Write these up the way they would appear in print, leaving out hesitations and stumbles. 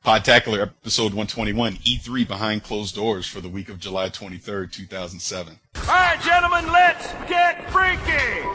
Podtacular episode 121, E3 Behind Closed Doors for the week of July 23rd, 2007. All right, gentlemen, let's get freaky!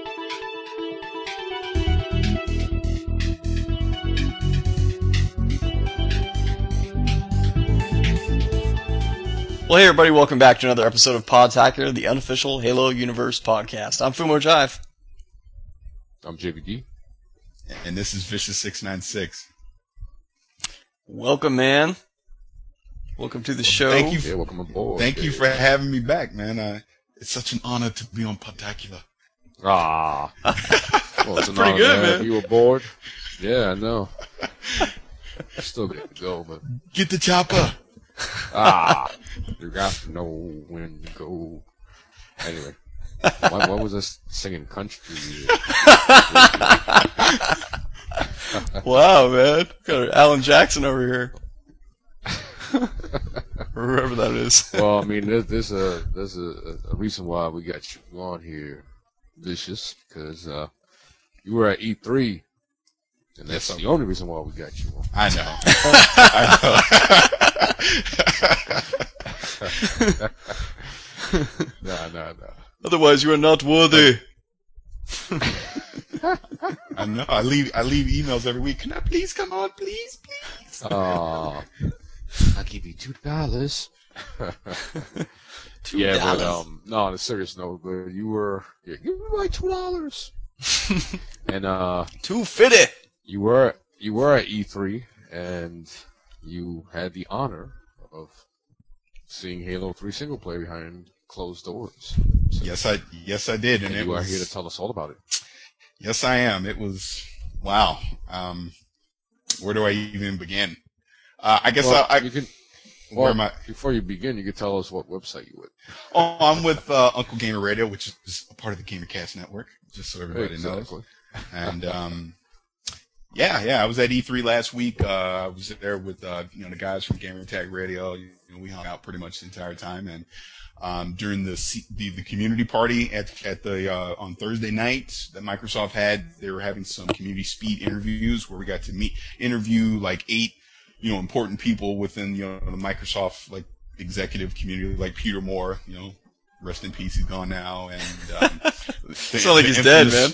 Well, hey everybody, welcome back to another episode of Podtacular, the unofficial Halo Universe podcast. I'm Fumo Jive. I'm JVD. And this is Vicious696. Welcome, man. Welcome to the show. Welcome aboard. Thank you for having me back, man. It's such an honor to be on Podtacular. Well, it's an pretty honor good, to have man. you aboard. Yeah, I know. Still good to go, but Get the chopper. you got to know when to go. Anyway, why was I singing country? Wow, man. Got Alan Jackson over here. Whoever that is. Well, I mean, there's a reason why we got you on here, Vicious, because you were at E3, and that's the only reason why we got you on. I know. No. Otherwise, you are not worthy. I know. I leave emails every week. Can I please come on, please? I'll give you $2. $2. Yeah, but no, on a serious note, but you were give me my $2. And $2.50. you were at E3, and you had the honor of seeing Halo 3 single player behind closed doors. So, Yes, I did, and you are here to tell us all about it. Yes, I am. It was wow. Where do I even begin? I guess you can. Where am I? Before you begin, you could tell us what website you with. Oh, I'm with Uncle Gamer Radio, which is a part of the GamerCast network, just so everybody knows. And yeah, I was at E3 last week. I was there with the guys from Gamer Tag Radio. We hung out pretty much the entire time, and during the community party at the on Thursday night that Microsoft had, they were having some community speed interviews where we got to interview like 8 important people within the Microsoft like executive community, like Peter Moore, rest in peace, he's gone now, and It's not like he's dead, man.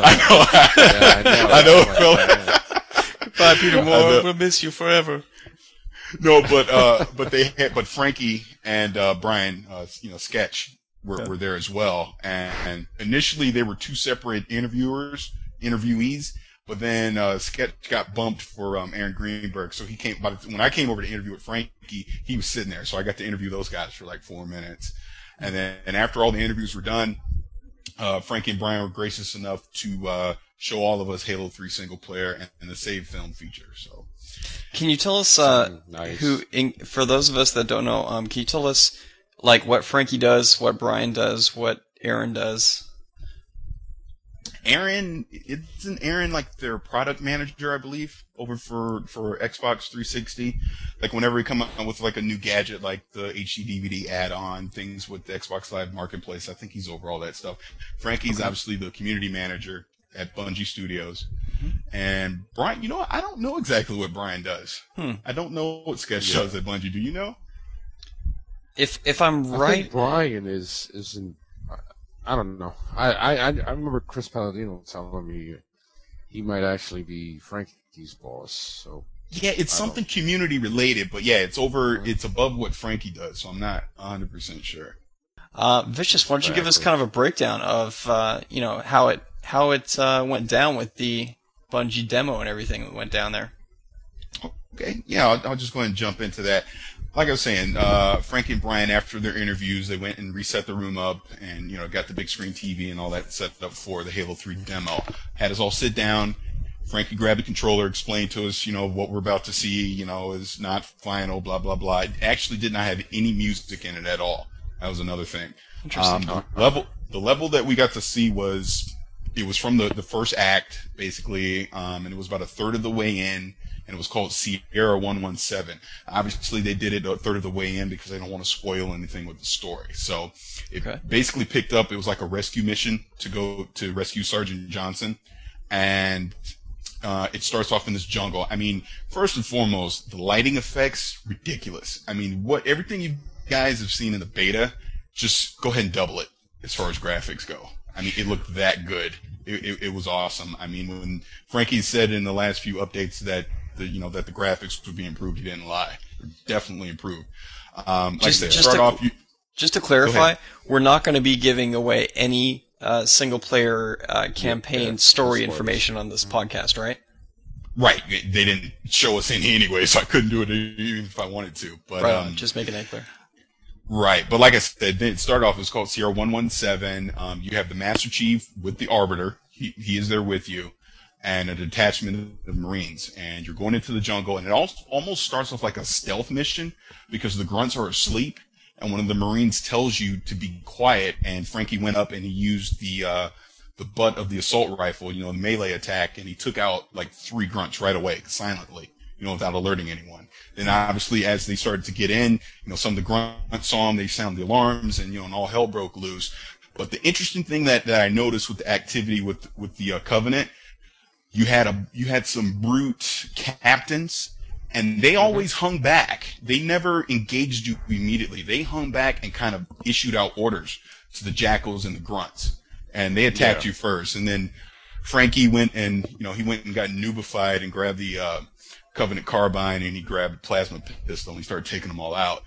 I know. Goodbye, Peter Moore. We'll miss you forever. No, but Frankie and Brian, Sketch were there as well. And initially they were 2 separate interviewees, but then Sketch got bumped for Aaron Greenberg. So he came. When I came over to interview with Frankie, he was sitting there, so I got to interview those guys for like 4 minutes. And after all the interviews were done, Frankie and Brian were gracious enough to show all of us Halo 3 single player and the save film feature. So. Can you tell us nice. for those of us that don't know, can you tell us like what Frankie does, what Brian does, what Aaron does? Isn't Aaron like their product manager, I believe, over for Xbox 360? Like whenever we come up with like a new gadget, like the HD DVD add-on, things with the Xbox Live Marketplace, I think he's over all that stuff. Frankie's obviously the community manager at Bungie Studios. And Brian, I don't know exactly what Brian does. I don't know what Sketch does at Bungie. Do you know? If I'm right, I think Brian is in. I don't know. I remember Chris Palladino telling me he might actually be Frankie's boss. So yeah, it's something community related, but yeah, it's above what Frankie does. So I'm not 100% sure. Vicious, why don't you give us kind of a breakdown of how it went down with the Bungie demo and everything that went down there. Okay, yeah, I'll just go ahead and jump into that. Like I was saying, Frankie and Brian, after their interviews, they went and reset the room up and, got the big screen TV and all that set up for the Halo 3 demo. Had us all sit down. Frankie grabbed the controller, explained to us, what we're about to see, is not final, blah, blah, blah. It actually did not have any music in it at all. That was another thing. Interesting. The level that we got to see was from the first act, basically, and it was about a third of the way in, and it was called Sierra 117. Obviously, they did it a third of the way in because they don't want to spoil anything with the story. So it basically picked up, it was like a rescue mission to go to rescue Sergeant Johnson, and it starts off in this jungle. I mean, first and foremost, the lighting effects, ridiculous. I mean, everything you guys have seen in the beta, just go ahead and double it as far as graphics go. I mean, it looked that good. It was awesome. I mean, when Frankie said in the last few updates that the graphics would be improved, he didn't lie. They're definitely improved. Like I said, just to clarify, we're not going to be giving away any single-player campaign story information on this podcast, right? Right. They didn't show us any anyway, so I couldn't do it even if I wanted to. But right, just making that clear. Right. But like I said, it started off, it's called Sierra 117. You have the Master Chief with the Arbiter. He is there with you. And a detachment of Marines. And you're going into the jungle, and it almost starts off like a stealth mission because the grunts are asleep. And one of the Marines tells you to be quiet, and Frankie went up and he used the butt of the assault rifle, the melee attack, and he took out like 3 grunts right away, silently, without alerting anyone. Then obviously as they started to get in, some of the grunts saw him, they sounded the alarms, and and all hell broke loose. But the interesting thing that I noticed with the activity with the Covenant, you had some brute captains, and they always hung back. They never engaged you immediately. They hung back and kind of issued out orders to the jackals and the grunts. And they attacked you first. And then Frankie went and, he went and got noobified and grabbed the Covenant carbine, and he grabbed a plasma pistol, and he started taking them all out.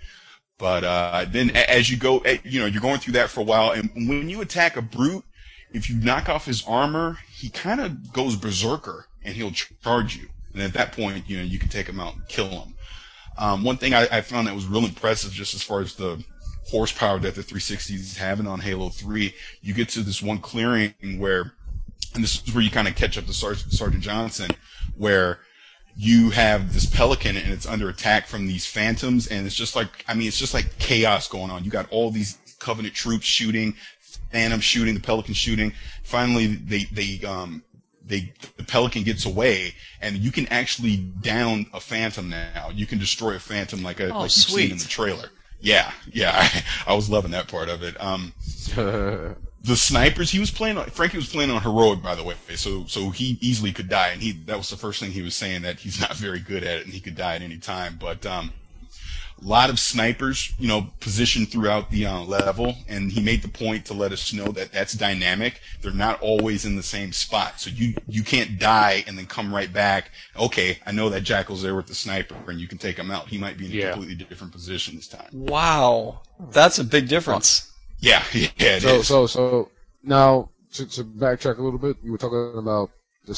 But then as you go, you're going through that for a while. And when you attack a brute, if you knock off his armor, he kind of goes berserker, and he'll charge you. And at that point, you can take him out and kill him. One thing I found that was real impressive, just as far as the horsepower that the 360 is having on Halo 3, you get to this one clearing where, and this is where you kind of catch up to Sergeant Johnson, where you have this Pelican and it's under attack from these phantoms, and it's just like chaos going on. You got all these Covenant troops shooting, Phantom shooting, the Pelican shooting. Finally, the Pelican gets away, and you can actually down a Phantom now. You can destroy a Phantom like you've seen in the trailer. Yeah, I was loving that part of it. The snipers Frankie was playing on heroic, by the way, so he easily could die, and that was the first thing he was saying, that he's not very good at it and he could die at any time. But a lot of snipers, positioned throughout the level, and he made the point to let us know that that's dynamic. They're not always in the same spot, so you can't die and then come right back. Okay, I know that Jackal's there with the sniper, and you can take him out. He might be in a completely different position this time. Wow, that's a big difference. Yeah, it is. So now to backtrack a little bit, you were talking about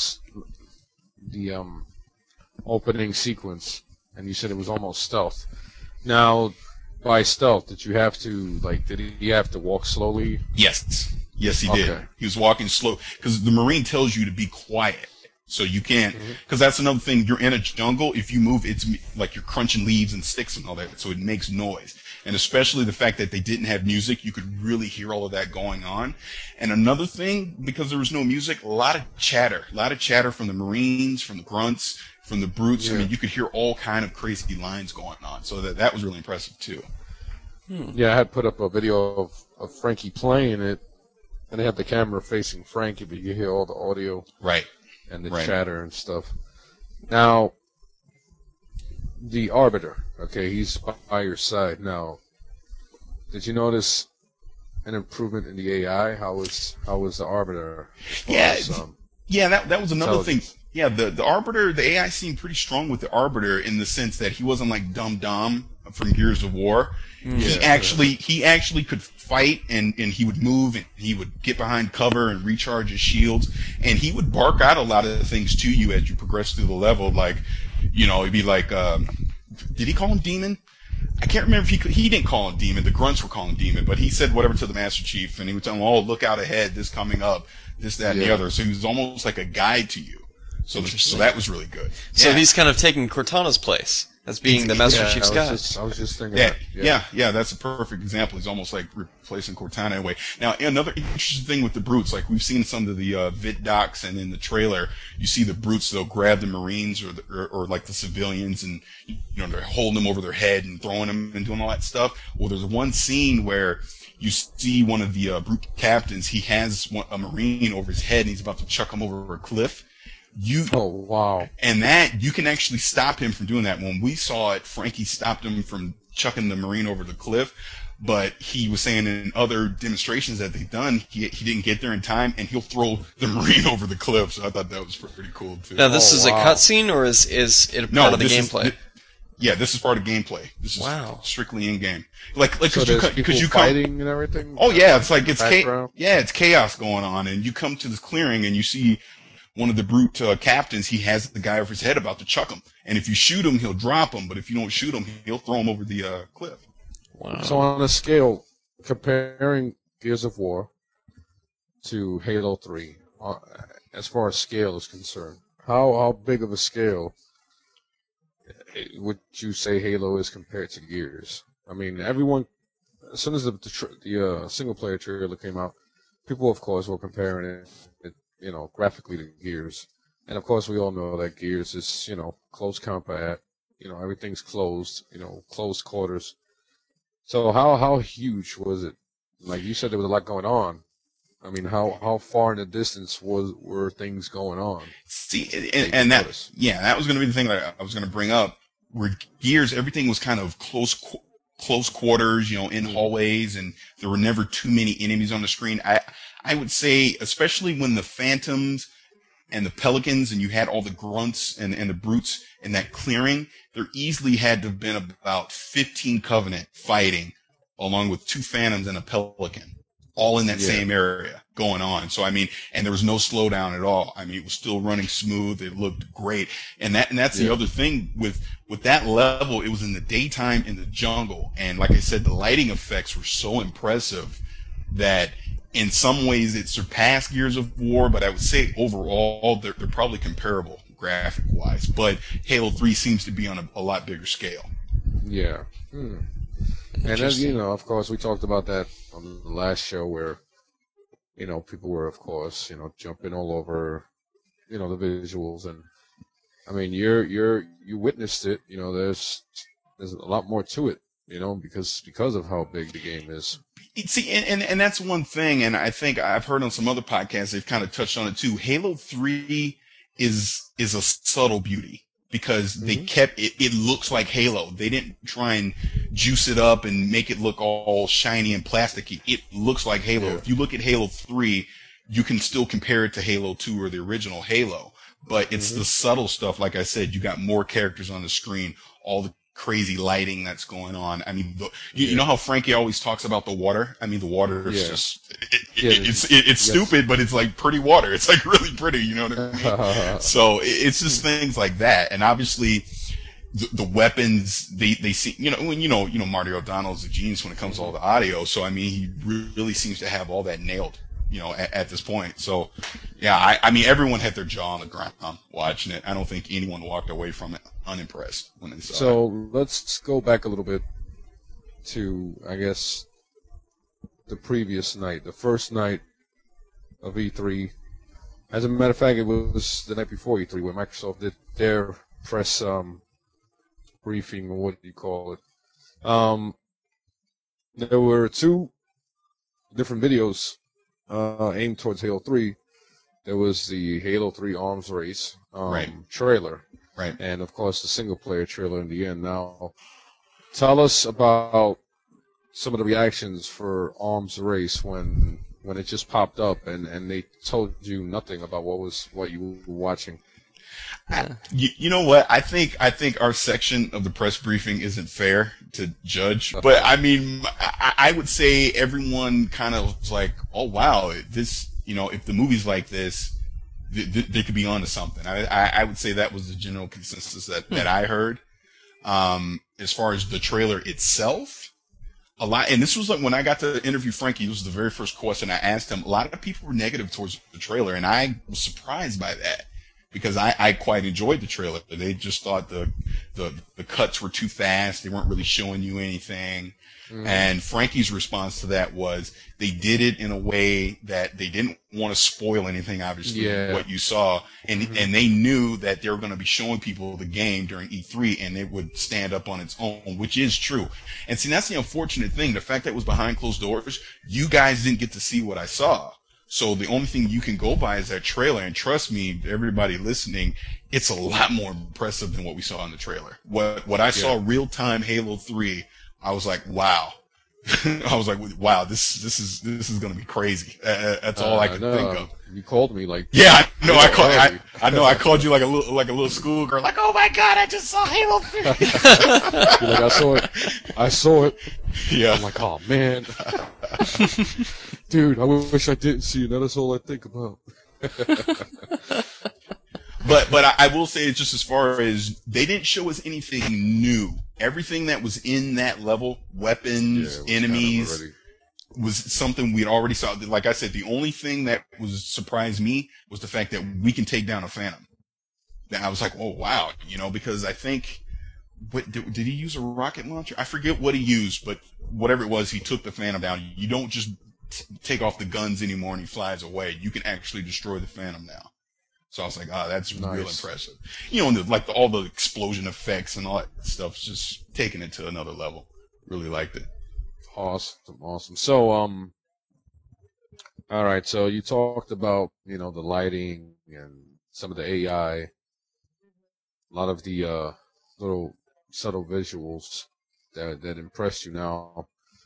the opening sequence, and you said it was almost stealth. Now, by stealth, did you have to did he have to walk slowly? Yes, he did. He was walking slow because the Marine tells you to be quiet, so you can't. Because that's another thing. You're in a jungle. If you move, it's like you're crunching leaves and sticks and all that, so it makes noise. And especially the fact that they didn't have music, you could really hear all of that going on. And another thing, because there was no music, a lot of chatter from the Marines, from the grunts, from the brutes. Yeah. I mean, you could hear all kind of crazy lines going on. So that was really impressive too. Yeah, I had put up a video of Frankie playing it, and they had the camera facing Frankie, but you hear all the audio, right, and the chatter and stuff. Now, the Arbiter, okay, he's by your side now. Did you notice an improvement in the AI? How was the Arbiter? That was another thing. Yeah, the Arbiter, the AI seemed pretty strong with the Arbiter in the sense that he wasn't like Dum from Gears of War. He actually could fight, and he would move, and he would get behind cover and recharge his shields, and he would bark out a lot of things to you as you progress through the level. Like, it'd be like, did he call him Demon? I can't remember if he didn't call him Demon. The grunts were calling him Demon, but he said whatever to the Master Chief, and he would tell him, "Oh, look out ahead! This coming up, this, that, and the other." So he was almost like a guide to you. So that was really good. So he's kind of taking Cortana's place as being the Master Chief's guy. I was just thinking that. Yeah, that's a perfect example. He's almost like replacing Cortana in a way. Now, another interesting thing with the brutes, like we've seen some of the vid docs and in the trailer, you see the brutes, they'll grab the Marines or like the civilians, and they're holding them over their head and throwing them and doing all that stuff. Well, there's one scene where you see one of the brute captains, he has a Marine over his head, and he's about to chuck him over a cliff. Oh, wow. And that, you can actually stop him from doing that. When we saw it, Frankie stopped him from chucking the Marine over the cliff. But he was saying in other demonstrations that they've done, he didn't get there in time, and he'll throw the Marine over the cliff. So I thought that was pretty cool, too. Now, this is a cutscene, or is it a part of the gameplay? This is part of gameplay. This is strictly in-game. So there's people fighting and everything? Oh, yeah. It's like, it's chaos going on, and you come to this clearing, and you see one of the brute captains, he has the guy over his head about to chuck him. And if you shoot him, he'll drop him, but if you don't shoot him, he'll throw him over the cliff. Wow. So on a scale, comparing Gears of War to Halo 3, as far as scale is concerned, how big of a scale would you say Halo is compared to Gears? I mean, everyone, as soon as the single-player trailer came out, people, of course, were comparing it, graphically to Gears. And, of course, we all know that Gears is, close combat, everything's closed, close quarters. So how huge was it? Like you said, there was a lot going on. I mean, how far in the distance were things going on? See, and that was going to be the thing that I was going to bring up. Where Gears, everything was kind of close quarters, in hallways, and there were never too many enemies on the screen. I would say, especially when the Phantoms and the Pelicans, and you had all the grunts and the brutes in that clearing, there easily had to have been about 15 Covenant fighting, along with 2 Phantoms and a Pelican, all in that same area going on. So, I mean, and there was no slowdown at all. I mean, it was still running smooth. It looked great. And that's the other thing with that level, it was in the daytime in the jungle. And like I said, the lighting effects were so impressive that in some ways it surpassed Gears of War, but I would say overall they're probably comparable graphic-wise. But Halo 3 seems to be on a lot bigger scale. Yeah. And then, of course, we talked about that on the last show where, people were, of course, jumping all over, the visuals. And, I mean, you witnessed it. There's a lot more to it, because of how big the game is. See, and that's one thing, and I think I've heard on some other podcasts they've kind of touched on it too. Halo 3 is a subtle beauty because they kept it. It looks like Halo. They didn't try and juice it up and make it look all shiny and plasticky. It looks like Halo. Yeah. If you look at Halo 3, you can still compare it to Halo 2 or the original Halo, but it's the subtle stuff. Like I said, you got more characters on the screen, all the crazy lighting that's going on. I mean, you know how Frankie always talks about the water? I mean, the water is just, it's stupid, but it's like pretty water. It's like really pretty, you know what I mean? So it's just things like that. And obviously the weapons, they see, Marty O'Donnell's a genius when it comes to all the audio. So, I mean, he really seems to have all that nailed, at this point. So, yeah, I mean, everyone had their jaw on the ground watching it. I don't think anyone walked away from it unimpressed when they saw it. So let's go back a little bit to, I guess, the previous night, the first night of E3. As a matter of fact, it was the night before E3 where Microsoft did their press briefing, or what do you call it? There were 2 different videos aimed towards Halo 3. There was the Halo 3 Arms Race trailer. Right. And, of course, the single-player trailer in the end. Now, tell us about some of the reactions for Arms Race when it just popped up and they told you nothing about what you were watching. You know what? I think our section of the press briefing isn't fair to judge, but I mean, I would say everyone kind of was like, "Oh wow, this, if the movie's like this, they could be onto something." I would say that was the general consensus that I heard. As far as the trailer itself, a lot, and this was like when I got to interview Frankie. This was the very first question I asked him. A lot of people were negative towards the trailer, and I was surprised by that. Because I quite enjoyed the trailer. They just thought the cuts were too fast. They weren't really showing you anything. And Frankie's response to that was they did it in a way that they didn't want to spoil anything, obviously, what you saw. And they knew that they were going to be showing people the game during E3 and it would stand up on its own, which is true. And see, that's the unfortunate thing. The fact that it was behind closed doors, you guys didn't get to see what I saw. So the only thing you can go by is that trailer. And trust me, everybody listening, it's a lot more impressive than what we saw in the trailer. What I saw real time Halo 3, I was like, wow. I was like, wow, this is gonna be crazy. That's all I could think of. You called me like, yeah, no, I called you like a little schoolgirl, like, oh my god, I just saw Halo 3. You're like, I saw it. Yeah. I'm like, oh man, dude, I wish I didn't see it. That's all I think about. But I will say, just as far as they didn't show us anything new. Everything that was in that level, weapons, enemies, was something we'd already saw. Like I said, the only thing that surprised me was the fact that we can take down a Phantom. And I was like, oh wow, because I think, did he use a rocket launcher? I forget what he used, but whatever it was, he took the Phantom down. You don't just take off the guns anymore and he flies away. You can actually destroy the Phantom now. So I was like, that's real impressive. And all the explosion effects and all that stuff's just taking it to another level. Really liked it. Awesome. So, all right. So you talked about, the lighting and some of the AI, a lot of the little subtle visuals that impressed you. Now,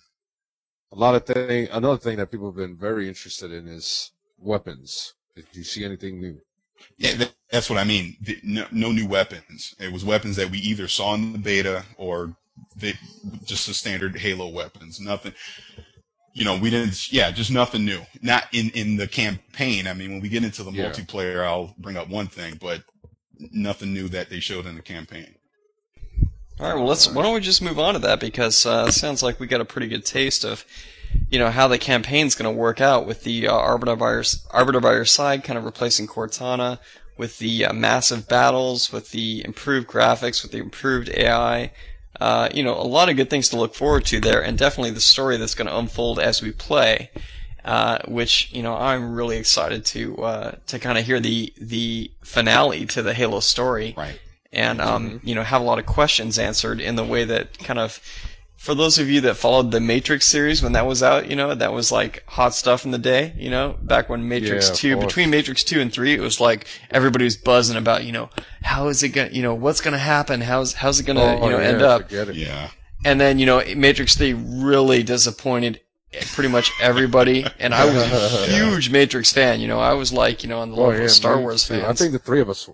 another thing that people have been very interested in is weapons. Did you see anything new? Yeah, that's what I mean. No new weapons. It was weapons that we either saw in the beta or just the standard Halo weapons. Nothing. We didn't. Yeah, just nothing new. Not in the campaign. I mean, when we get into the multiplayer, I'll bring up one thing, but nothing new that they showed in the campaign. All right. Well, why don't we just move on to that, because it sounds like we got a pretty good taste of how the campaign's going to work out with the Arbiter by your side, kind of replacing Cortana, with the massive battles, with the improved graphics, with the improved AI. A lot of good things to look forward to there, and definitely the story that's going to unfold as we play, which, I'm really excited to kind of hear the finale to the Halo story. Right. And, have a lot of questions answered in the way that kind of, for those of you that followed the Matrix series when that was out, that was like hot stuff in the day, back when Matrix 2, between Matrix 2 and 3, it was like everybody was buzzing about, how is it going, what's going to happen? How's it going to, end up? Yeah. And then, Matrix 3 really disappointed pretty much everybody, and I was a huge Matrix fan, I was like, on the level of Star Wars fans. I think the three of us,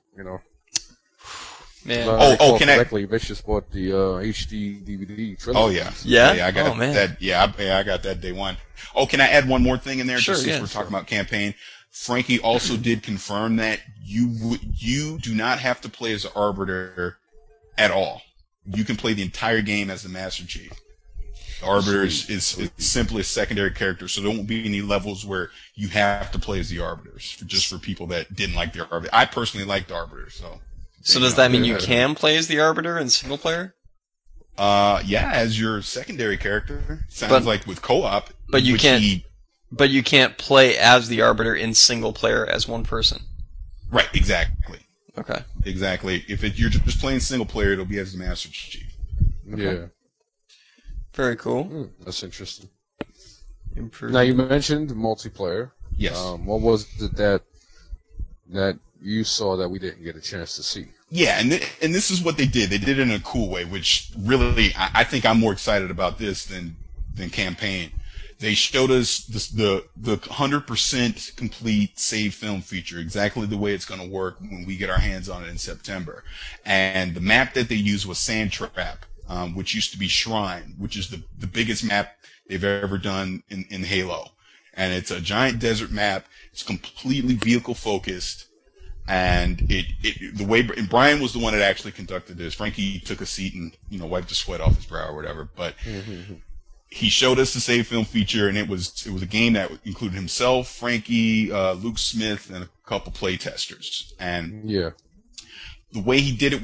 Man. Correctly, Vicious bought the HD DVD trilogy. Oh yeah. Yeah. I got that. Yeah, I got that day one. Oh, can I add one more thing in there? Sure. Just since we're talking about campaign, Frankie also did confirm that you do not have to play as the Arbiter at all. You can play the entire game as the Master Chief. The Arbiter is simply a secondary character, so there won't be any levels where you have to play as the Arbiters. Just for people that didn't like the Arbiter. I personally like the Arbiter, so. So does that mean you can play as the Arbiter in single player? Yeah, as your secondary character. Sounds like with co-op. But you can't. But you can't play as the Arbiter in single player as one person. Right. Exactly. Okay. Exactly. If you're just playing single player, it'll be as the Master Chief. Okay. Yeah. Very cool. That's interesting. Improved. Now you mentioned multiplayer. Yes. What was it that you saw that we didn't get a chance to see? Yeah, and this is what they did. They did it in a cool way, which really, I think I'm more excited about this than campaign. They showed us the 100% complete save film feature, exactly the way it's going to work when we get our hands on it in September. And the map that they used was Sandtrap, which used to be Shrine, which is the biggest map they've ever done in Halo. And it's a giant desert map. It's completely vehicle focused. And the way Brian was the one that actually conducted this. Frankie took a seat and wiped the sweat off his brow or whatever. But he showed us the save film feature, and it was a game that included himself, Frankie, Luke Smith, and a couple play testers. And the way he did it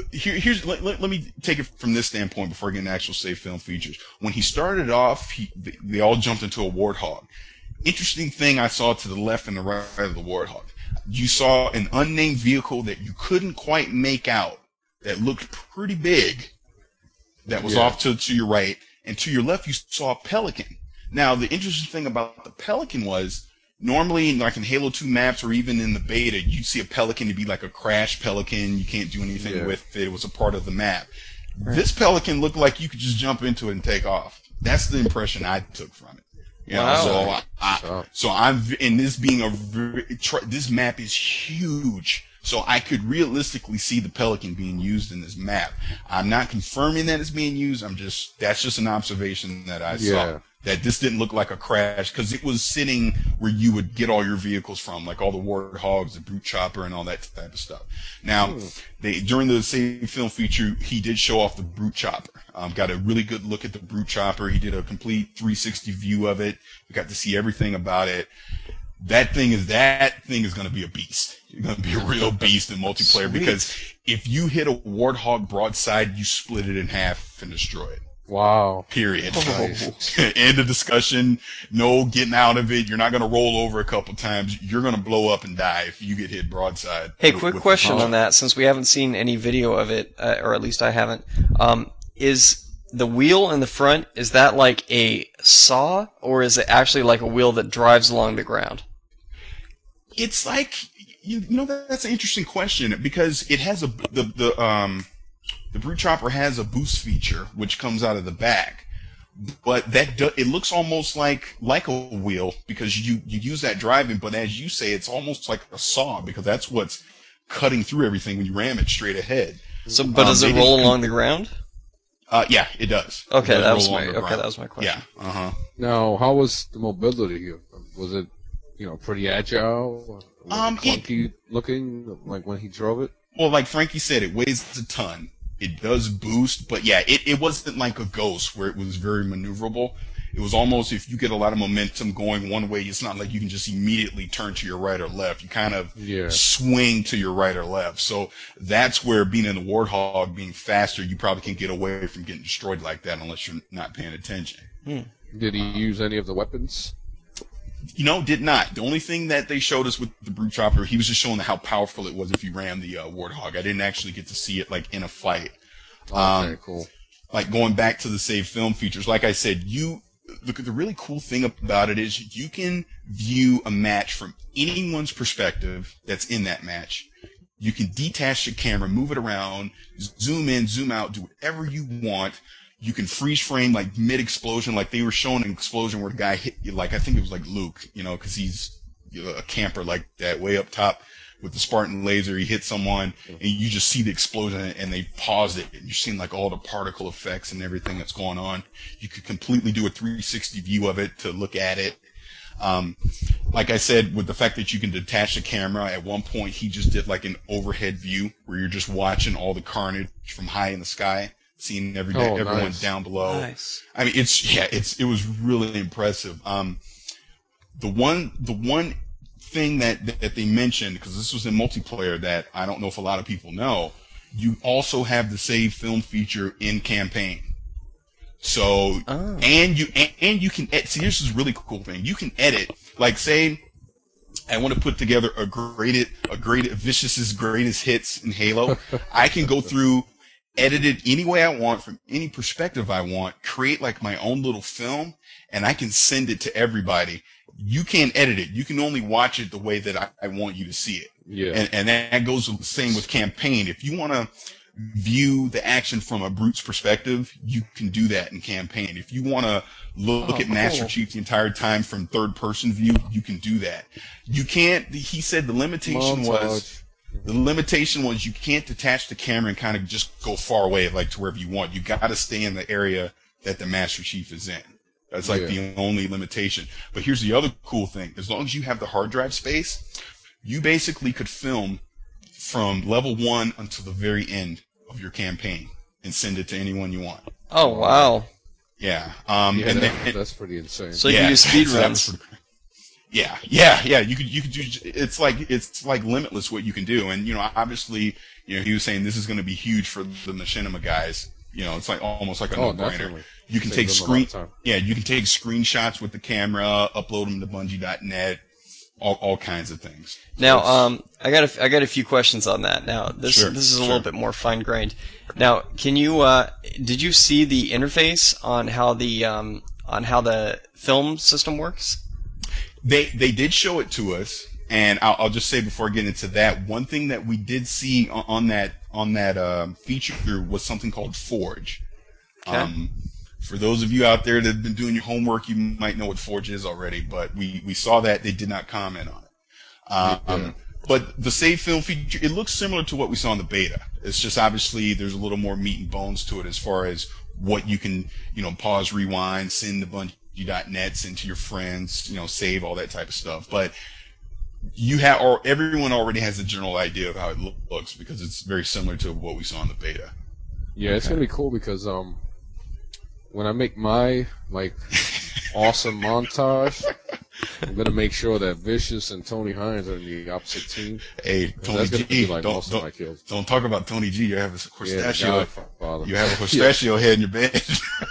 let me take it from this standpoint before I get into actual save film features. When he started off, they all jumped into a Warthog. Interesting thing I saw to the left and the right of the Warthog. You saw an unnamed vehicle that you couldn't quite make out that looked pretty big that was off to your right, and to your left you saw a Pelican. Now, the interesting thing about the Pelican was normally, like in Halo 2 maps or even in the beta, you see a pelican to be like a crash pelican. You can't do anything with it. It was a part of the map. Right. This pelican looked like you could just jump into it and take off. That's the impression I took from it. You know, wow. So I'm, and this being this map is huge. So I could realistically see the pelican being used in this map. I'm not confirming that it's being used. That's just an observation that I saw. That this didn't look like a crash, because it was sitting where you would get all your vehicles from, like all the Warthogs, the Brute Chopper, and all that type of stuff. Now, during the save film feature, he did show off the Brute Chopper. Got a really good look at the Brute Chopper. He did a complete 360 view of it. We got to see everything about it. That thing is going to be a beast. It's going to be a real beast in multiplayer. Sweet. Because if you hit a Warthog broadside, you split it in half and destroy it. Wow. Period. End of discussion. No getting out of it. You're not going to roll over a couple times. You're going to blow up and die if you get hit broadside. Hey, quick question on that, since we haven't seen any video of it, or at least I haven't. Is the wheel in the front, is that like a saw, or is it actually like a wheel that drives along the ground? It's like, you know, that's an interesting question, because it has the Brute Chopper has a boost feature which comes out of the back, but it looks almost like a wheel, because you use that driving. But as you say, it's almost like a saw, because that's what's cutting through everything when you ram it straight ahead. So, but does it roll along the ground? Yeah, it does. Okay, that was my question. Yeah. Now, how was the mobility here? Was it, pretty agile? Clunky looking, like when he drove it? Well, like Frankie said, it weighs a ton. It does boost, but yeah, it wasn't like a Ghost where it was very maneuverable. It was almost, if you get a lot of momentum going one way, it's not like you can just immediately turn to your right or left. You kind of swing to your right or left. So that's where, being in the Warthog, being faster, you probably can get away from getting destroyed like that unless you're not paying attention. Did he use any of the weapons? Did not. The only thing that they showed us with the Brute Chopper, he was just showing how powerful it was if you ran the Warthog. I didn't actually get to see it like in a fight. Okay, cool. Like going back to the save film features, like I said, the really cool thing about it is you can view a match from anyone's perspective that's in that match. You can detach the camera, move it around, zoom in, zoom out, do whatever you want. You can freeze frame like mid-explosion, like they were showing an explosion where the guy hit, like I think it was like Luke, because he's a camper like that, way up top with the Spartan laser. He hit someone, and you just see the explosion, and they paused it, and you're seeing like all the particle effects and everything that's going on. You could completely do a 360 view of it to look at it. Like I said, with the fact that you can detach the camera, at one point he just did like an overhead view where you're just watching all the carnage from high in the sky, seeing everyone nice. Down below. Nice. I mean, it was really impressive. The one thing that they mentioned, because this was in multiplayer, that I don't know if a lot of people know, you also have the save film feature in campaign. So, and you can see, this is a really cool thing. You can edit, like say, I want to put together a Vicious's greatest hits in Halo. I can go through, edit it any way I want, from any perspective I want, create like my own little film, and I can send it to everybody. You can't edit it. You can only watch it the way that I want you to see it. Yeah. And that goes the same with campaign. If you want to view the action from a Brute's perspective, you can do that in campaign. If you want to look at Master Chief the entire time from third person view, you can do that. You can't, he said the limitation was you can't detach the camera and kind of just go far away, like to wherever you want. You got to stay in the area that the Master Chief is in. That's like the only limitation. But here's the other cool thing. As long as you have the hard drive space, you basically could film from level 1 until the very end of your campaign and send it to anyone you want. Oh, wow. Yeah. That's pretty insane. So you can do speed runs. Yeah. You could do. It's like limitless what you can do. And obviously, he was saying this is going to be huge for the machinima guys. It's like almost like a no-brainer. You can take you can take screenshots with the camera, upload them to Bungie.net, all kinds of things. Now, I got a few questions on that. Now, this is a little bit more fine-grained. Now, can you did you see the interface on how the film system works? They did show it to us, and I'll just say before getting into that, one thing that we did see on that feature was something called Forge. Okay. For those of you out there that have been doing your homework, you might know what Forge is already, but we saw that. They did not comment on it. But the save film feature, it looks similar to what we saw in the beta. It's just obviously there's a little more meat and bones to it as far as what you can, pause, rewind, send the Bungie.net, send to your friends, save, all that type of stuff. But everyone already has a general idea of how it looks because it's very similar to what we saw in the beta. Yeah, it's gonna be cool because when I make my awesome montage, I'm gonna make sure that Vicious and Tony Hines are in the opposite team. Hey, Tony G, most of my kills. Don't talk about Tony G. You have a pistachio. Godfather. You have a pistachio head in your bed.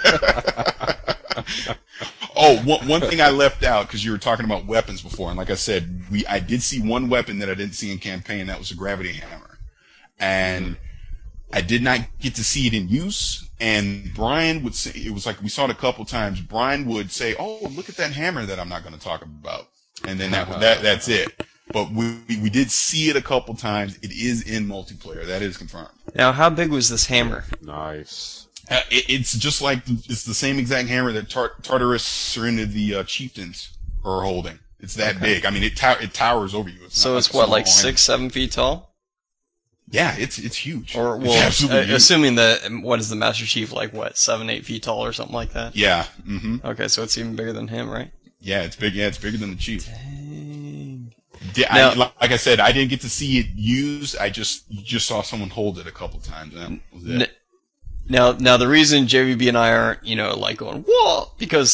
Oh, one thing I left out because you were talking about weapons before, and like I said, I did see one weapon that I didn't see in campaign. That was a gravity hammer, and I did not get to see it in use. And Brian would say, it was like we saw it a couple times. Brian would say, "Oh, look at that hammer that I'm not going to talk about," and then that's it. But we did see it a couple times. It is in multiplayer. That is confirmed. Now, how big was this hammer? Nice. It's just like it's the same exact hammer that Tartarus or any of the chieftains are holding. It's that big. I mean, it towers over you. So it's what, like 6-7 feet tall? Yeah, it's huge. Or assuming that what is the Master Chief, like 7-8 feet tall or something like that? Yeah. Mm-hmm. Okay, so it's even bigger than him, right? Yeah, it's big. Yeah, it's bigger than the Chief. Dang. Yeah, like I said, I didn't get to see it used. I just saw someone hold it a couple times. That was it. Now the reason JVB and I aren't, going, whoa, because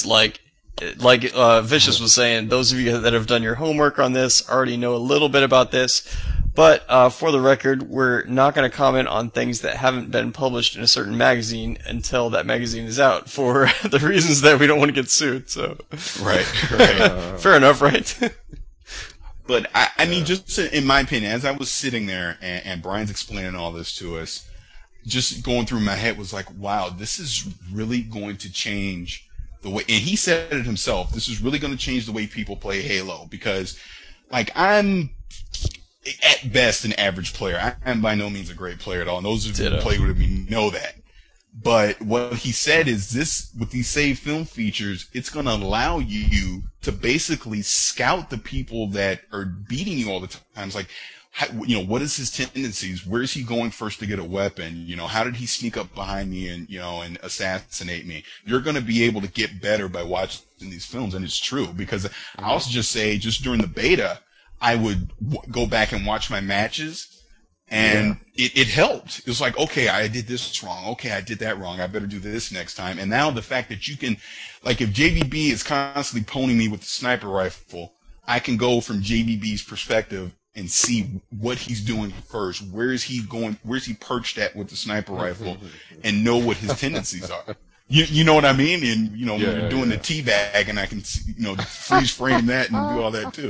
Vicious was saying, those of you that have done your homework on this already know a little bit about this. But for the record, we're not going to comment on things that haven't been published in a certain magazine until that magazine is out, for the reasons that we don't want to get sued. So right. Fair enough, right? But I mean, just in my opinion, as I was sitting there and Brian's explaining all this to us, just going through my head was like, wow, this is really going to change the way, and he said it himself, this is really going to change the way people play Halo, because I'm at best an average player. I am by no means a great player at all, and those of you who play with me know that. But what he said is this, with these save film features, it's going to allow you to basically scout the people that are beating you all the time. It's like, what is his tendencies? Where is he going first to get a weapon? How did he sneak up behind me and, and assassinate me? You're going to be able to get better by watching these films. And it's true, because I also just say, just during the beta, I would go back and watch my matches, and it helped. It was like, okay, I did this wrong. Okay, I did that wrong. I better do this next time. And now the fact that you can, like, if JVB is constantly poning me with the sniper rifle, I can go from JVB's perspective and see what he's doing first. Where is he going? Where's he perched at with the sniper rifle, and know what his tendencies are. You know what I mean? And, when you're doing the teabag, and I can, freeze frame that and do all that too,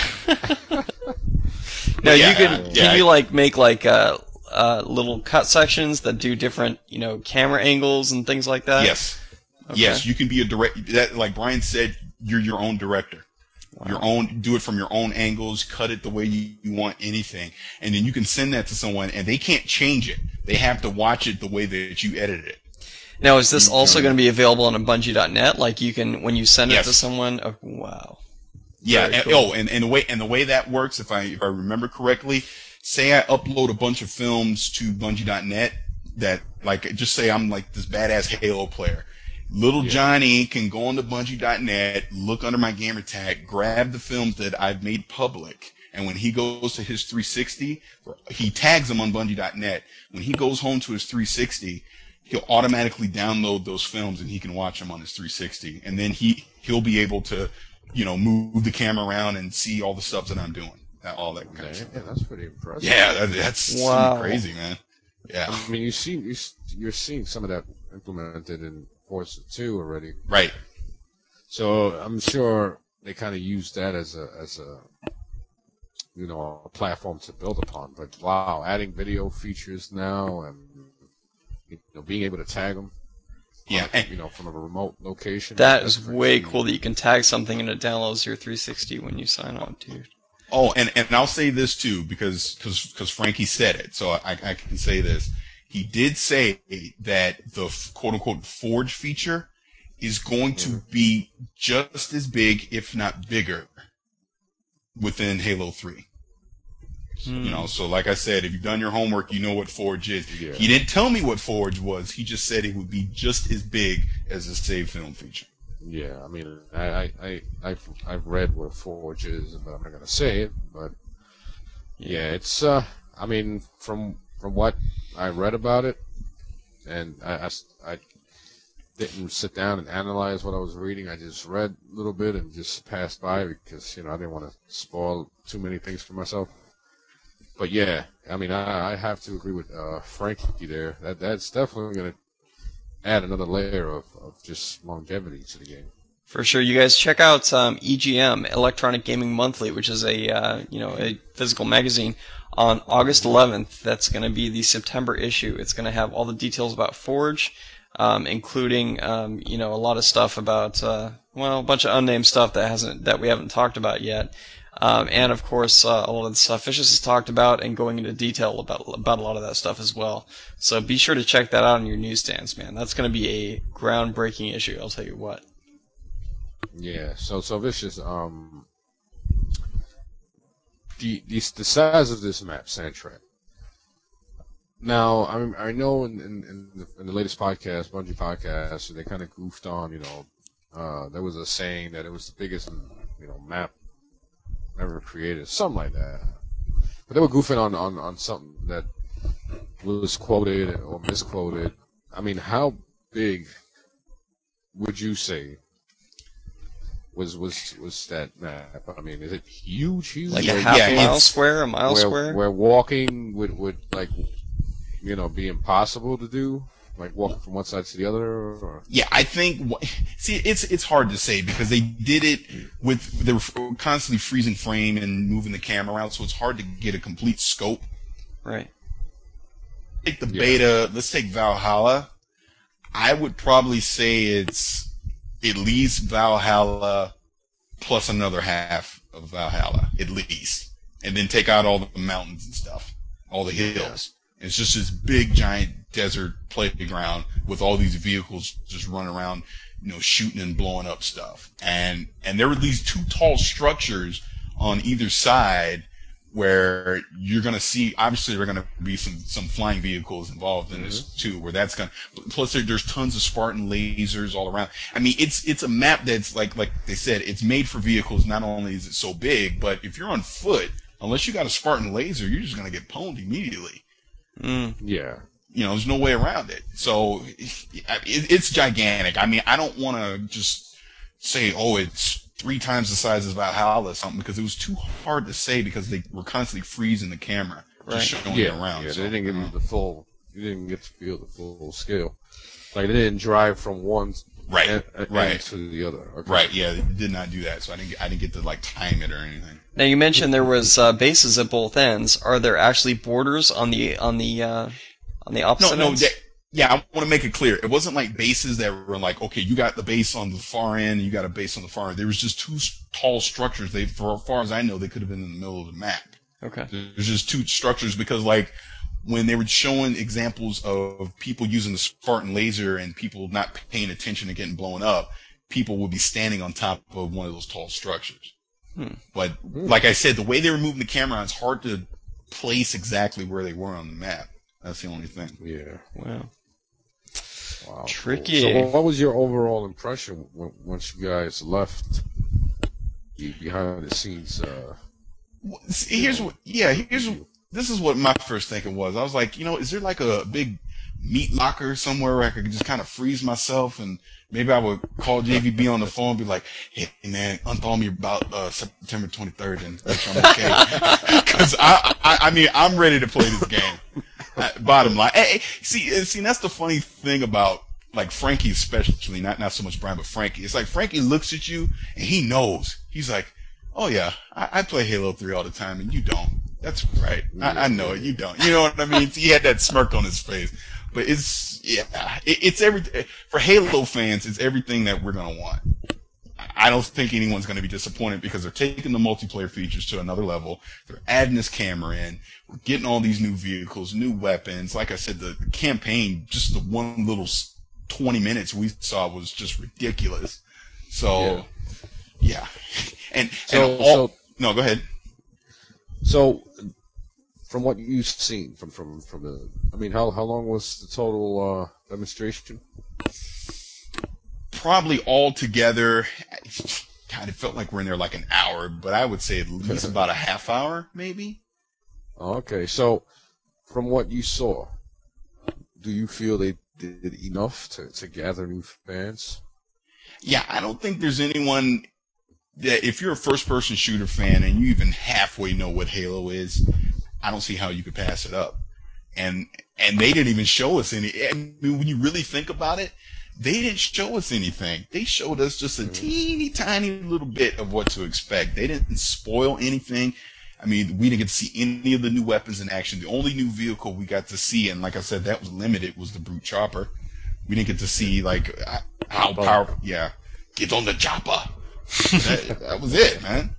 Now, can you make little cut sections that do different, camera angles and things like that? Yes. Okay. Yes, you can be a like Brian said, you're your own director. Wow. Do it from your own angles, cut it the way you want, anything. And then you can send that to someone, and they can't change it. They have to watch it the way that you edited it. Now, is this also going to be available on a Bungie.net? Like, you can, when you send it to someone? Oh, wow. Yeah. Cool. And the way that works, if I remember correctly, say I upload a bunch of films to Bungie.net that, just say I'm like this badass Halo player. Little Johnny can go on to Bungie.net, look under my gamer tag, grab the films that I've made public, and when he goes to his 360, he tags them on Bungie.net. When he goes home to his 360, he'll automatically download those films, and he can watch them on his 360. And then he'll be able to, move the camera around and see all the stuff that I'm doing, all that kind of stuff. Yeah, that's pretty impressive. Yeah, that's crazy, man. Yeah. I mean, you're seeing some of that implemented in Forza 2 already. Right. So I'm sure they kind of use that as a platform to build upon. But wow, adding video features now and being able to tag them. Yeah, from a remote location. That is way cool that you can tag something and it downloads your 360 when you sign on, dude. Oh, and I'll say this too, because Frankie said it, so I can say this. He did say that the quote unquote Forge feature is going to be just as big, if not bigger, within Halo 3. So like I said, if you've done your homework, you know what Forge is. Yeah. He didn't tell me what Forge was. He just said it would be just as big as a save film feature. Yeah, I mean, I've read what Forge is, but I'm not gonna say it. But yeah, it's I mean, from what I read about it, and I didn't sit down and analyze what I was reading. I just read a little bit and just passed by because I didn't want to spoil too many things for myself. But yeah, I mean, I have to agree with Frankie there. That's definitely going to add another layer of just longevity to the game. For sure. You guys check out EGM, Electronic Gaming Monthly, which is a physical magazine, on August 11th. That's going to be the September issue. It's going to have all the details about Forge, including a lot of stuff about a bunch of unnamed stuff that we haven't talked about yet. And of course, a lot of the stuff Vicious has talked about and going into detail about a lot of that stuff as well. So be sure to check that out on your newsstands, man. That's going to be a groundbreaking issue, I'll tell you what. Yeah, so Vicious, the size of this map, Sandtrap. Now, I know in the latest podcast, Bungie podcast, they kind of goofed on, there was a saying that it was the biggest, map ever created, something like that. But they were goofing on something that was quoted or misquoted. I mean, how big would you say was that map? I mean, is it huge? Like a half-mile square, a mile square? Where walking would be impossible to do? Like walking from one side to the other? Or? Yeah, I think. See, it's hard to say because they did it they were constantly freezing frame and moving the camera around, so it's hard to get a complete scope. Right. Take the beta. Let's take Valhalla. I would probably say it's at least Valhalla plus another half of Valhalla, at least, and then take out all the mountains and stuff, all the hills. It's just this big, giant desert playground with all these vehicles just running around, shooting and blowing up stuff. And there were these two tall structures on either side where you're going to see, obviously there are going to be some flying vehicles involved in this too, where that's going to, plus there's tons of Spartan lasers all around. I mean, it's a map that's like they said, it's made for vehicles. Not only is it so big, but if you're on foot, unless you got a Spartan laser, you're just going to get pwned immediately. Yeah. There's no way around it. So it's gigantic. I mean, I don't want to just say, it's 3 times the size of Valhalla or something, because it was too hard to say because they were constantly freezing the camera, just showing it around. Yeah, so, they didn't get you didn't get to feel the full scale. Like they didn't drive from one end to the other. Okay. Right. Yeah, they did not do that. So I didn't get to time it or anything. Now you mentioned there was bases at both ends. Are there actually borders on the opposite ends? I want to make it clear. It wasn't like bases that were like, okay, you got the base on the far end, you got a base on the far end. There was just 2 tall structures. For as far as I know, they could have been in the middle of the map. Okay. There's just 2 structures because, like, when they were showing examples of people using the Spartan laser and people not paying attention and getting blown up, people would be standing on top of one of those tall structures. But like I said, the way they were moving the camera, it's hard to place exactly where they were on the map. That's the only thing. Yeah. Wow. Tricky. So what was your overall impression once you guys left the behind the scenes? This is what my first thinking was. I was like, is there like a big meat locker somewhere where I could just kind of freeze myself, and maybe I would call JVB on the phone and be like, hey man, unthaw me about September 23rd and make sure I'm okay. Because I mean, I'm ready to play this game. Bottom line. Hey, see, that's the funny thing about like Frankie especially, not so much Brian, but Frankie. It's like Frankie looks at you and he knows. He's like, oh yeah, I play Halo 3 all the time and you don't. That's right. I know it. You don't. You know what I mean? He had that smirk on his face. But it's everything for Halo fans. It's everything that we're gonna want. I don't think anyone's going to be disappointed because they're taking the multiplayer features to another level. They're adding this camera in. We're getting all these new vehicles, new weapons. Like I said, the campaign, just the one little 20 minutes we saw was just ridiculous. So, yeah. No, go ahead. So, from what you've seen from the, I mean, how long was the total demonstration? Probably all together, God, it felt like we're in there like an hour, but I would say at least about a half hour, maybe. Okay, so from what you saw, do you feel they did enough to gather new fans? Yeah, I don't think there's anyone that, if you're a first-person shooter fan and you even halfway know what Halo is, I don't see how you could pass it up. And they didn't even show us any. I mean, when you really think about it, they didn't show us anything. They showed us just a teeny tiny little bit of what to expect. They didn't spoil anything. I mean, we didn't get to see any of the new weapons in action. The only new vehicle we got to see, and like I said, that was limited, was the Brute Chopper. We didn't get to see, like, how powerful. Yeah. Get on the chopper. That was it, man.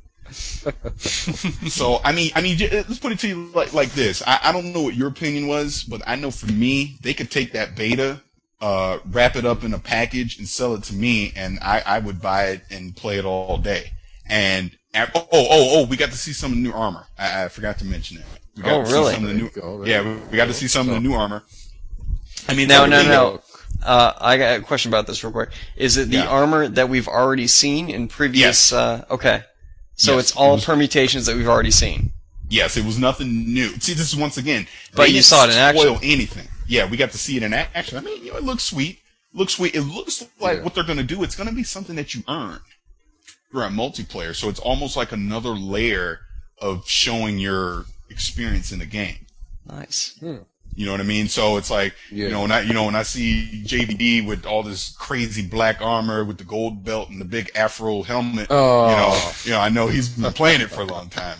So, I mean, let's put it to you like this. I don't know what your opinion was, but I know for me, they could take that beta, wrap it up in a package and sell it to me, and I would buy it and play it all day. And we got to see some of the new armor. I forgot to mention it. We got to really? See some of the new, we got to see some of the new armor. I mean, no. I got a question about this real quick. Is it the armor that we've already seen in previous? Yes. Okay. So yes, it's all permutations that we've already seen. Yes, it was nothing new. See, this is once again. But you saw it in action. Spoil anything? Yeah, we got to see it in action. I mean, it looks sweet. It looks like what they're going to do. It's going to be something that you earn for a multiplayer. So it's almost like another layer of showing your experience in the game. Nice. You know what I mean? So it's like, when I see JVD with all this crazy black armor with the gold belt and the big afro helmet, I know he's been playing it for a long time,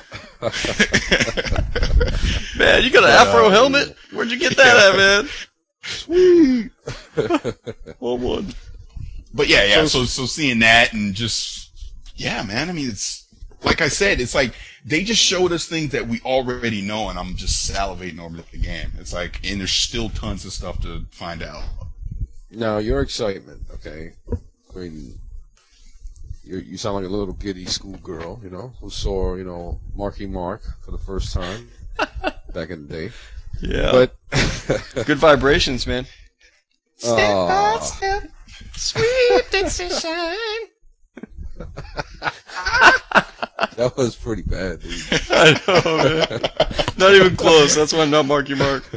Man, you got an afro helmet? Where'd you get that at, man? Sweet. Well, one. But so seeing that and just, man, I mean, it's, like I said, it's like, they just showed us things that we already know, and I'm just salivating over the game. It's like, and there's still tons of stuff to find out. Now, your excitement, okay? I mean, you sound like a little giddy schoolgirl, who saw, Marky Mark for the first time back in the day. Yeah. But good vibrations, man. Step by step, sweet decision. That was pretty bad, dude. I know, man. Not even close. That's why I'm not Marky Mark.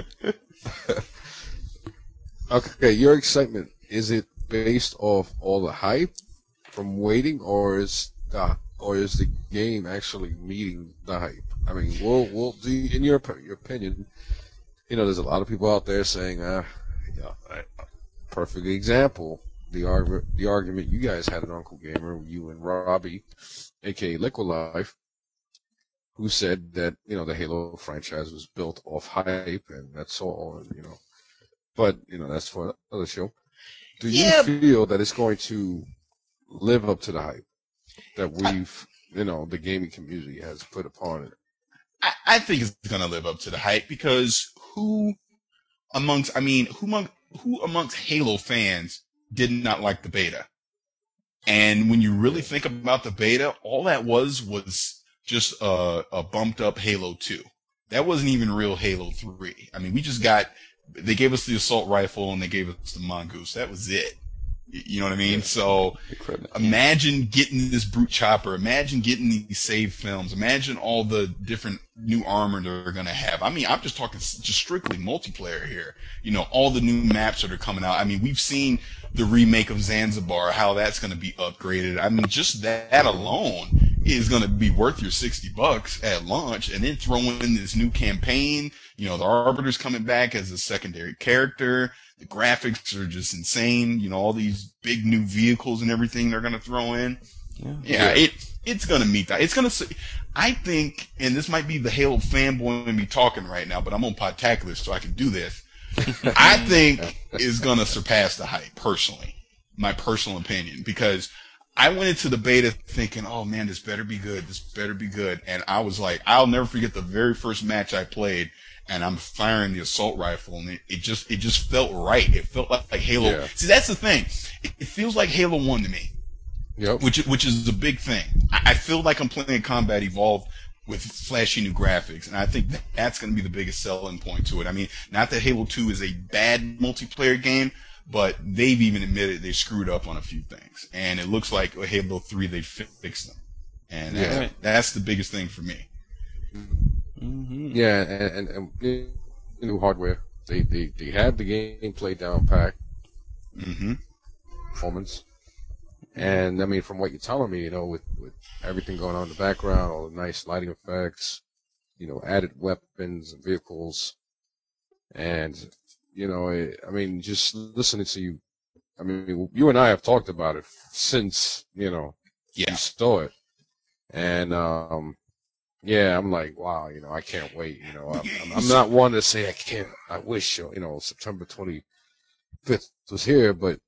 Okay, your excitement, is it based off all the hype from waiting, or is the game actually meeting the hype? I mean, we'll do, in your opinion, there's a lot of people out there saying, perfect example, the argument you guys had at Uncle Gamer, you and Robbie, aka Liquid Life, who said that, the Halo franchise was built off hype, and that's all, But, that's for another show. Do you feel that it's going to live up to the hype that we've, the gaming community has put upon it? I think it's going to live up to the hype, because who amongst Halo fans did not like the beta? And when you really think about the beta, all that was just a bumped up Halo 2. That wasn't even real Halo 3. I mean, they gave us the assault rifle and they gave us the Mongoose. That was it. You know what I mean? So imagine getting this Brute Chopper. Imagine getting these save films. Imagine all the different new armor they're going to have. I mean, I'm just talking just strictly multiplayer here. All the new maps that are coming out. I mean, we've seen the remake of Zanzibar, how that's going to be upgraded. I mean, just that alone is going to be worth your $60 at launch. And then throw in this new campaign. The Arbiter's coming back as a secondary character. The graphics are just insane. All these big new vehicles and everything they're going to throw in. It's going to meet that. It's going to, I think, and this might be the Halo fanboy in me talking right now, but I'm on Podtacular, so I can do this. I think is going to surpass the hype, personally. My personal opinion. Because I went into the beta thinking, oh man, this better be good. This better be good. And I was like, I'll never forget the very first match I played, and I'm firing the assault rifle, and it just felt right. It felt like Halo. Yeah. See, that's the thing. It feels like Halo 1 to me. Yep. Which is a big thing. I feel like I'm playing Combat Evolved with flashy new graphics, and I think that's going to be the biggest selling point to it. I mean, not that Halo 2 is a bad multiplayer game, but they've even admitted they screwed up on a few things, and it looks like Halo 3 they fixed them, and that's the biggest thing for me. Mm-hmm. Yeah, and new hardware. They had the gameplay down pat. Mm-hmm. Performance. And I mean, from what you're telling me, with everything going on in the background, all the nice lighting effects, added weapons and vehicles, and I mean, just listening to you, I mean, you and I have talked about it since you saw it, and I'm like, wow, I can't wait. I'm not one to say I can't. I wish September 25th was here, but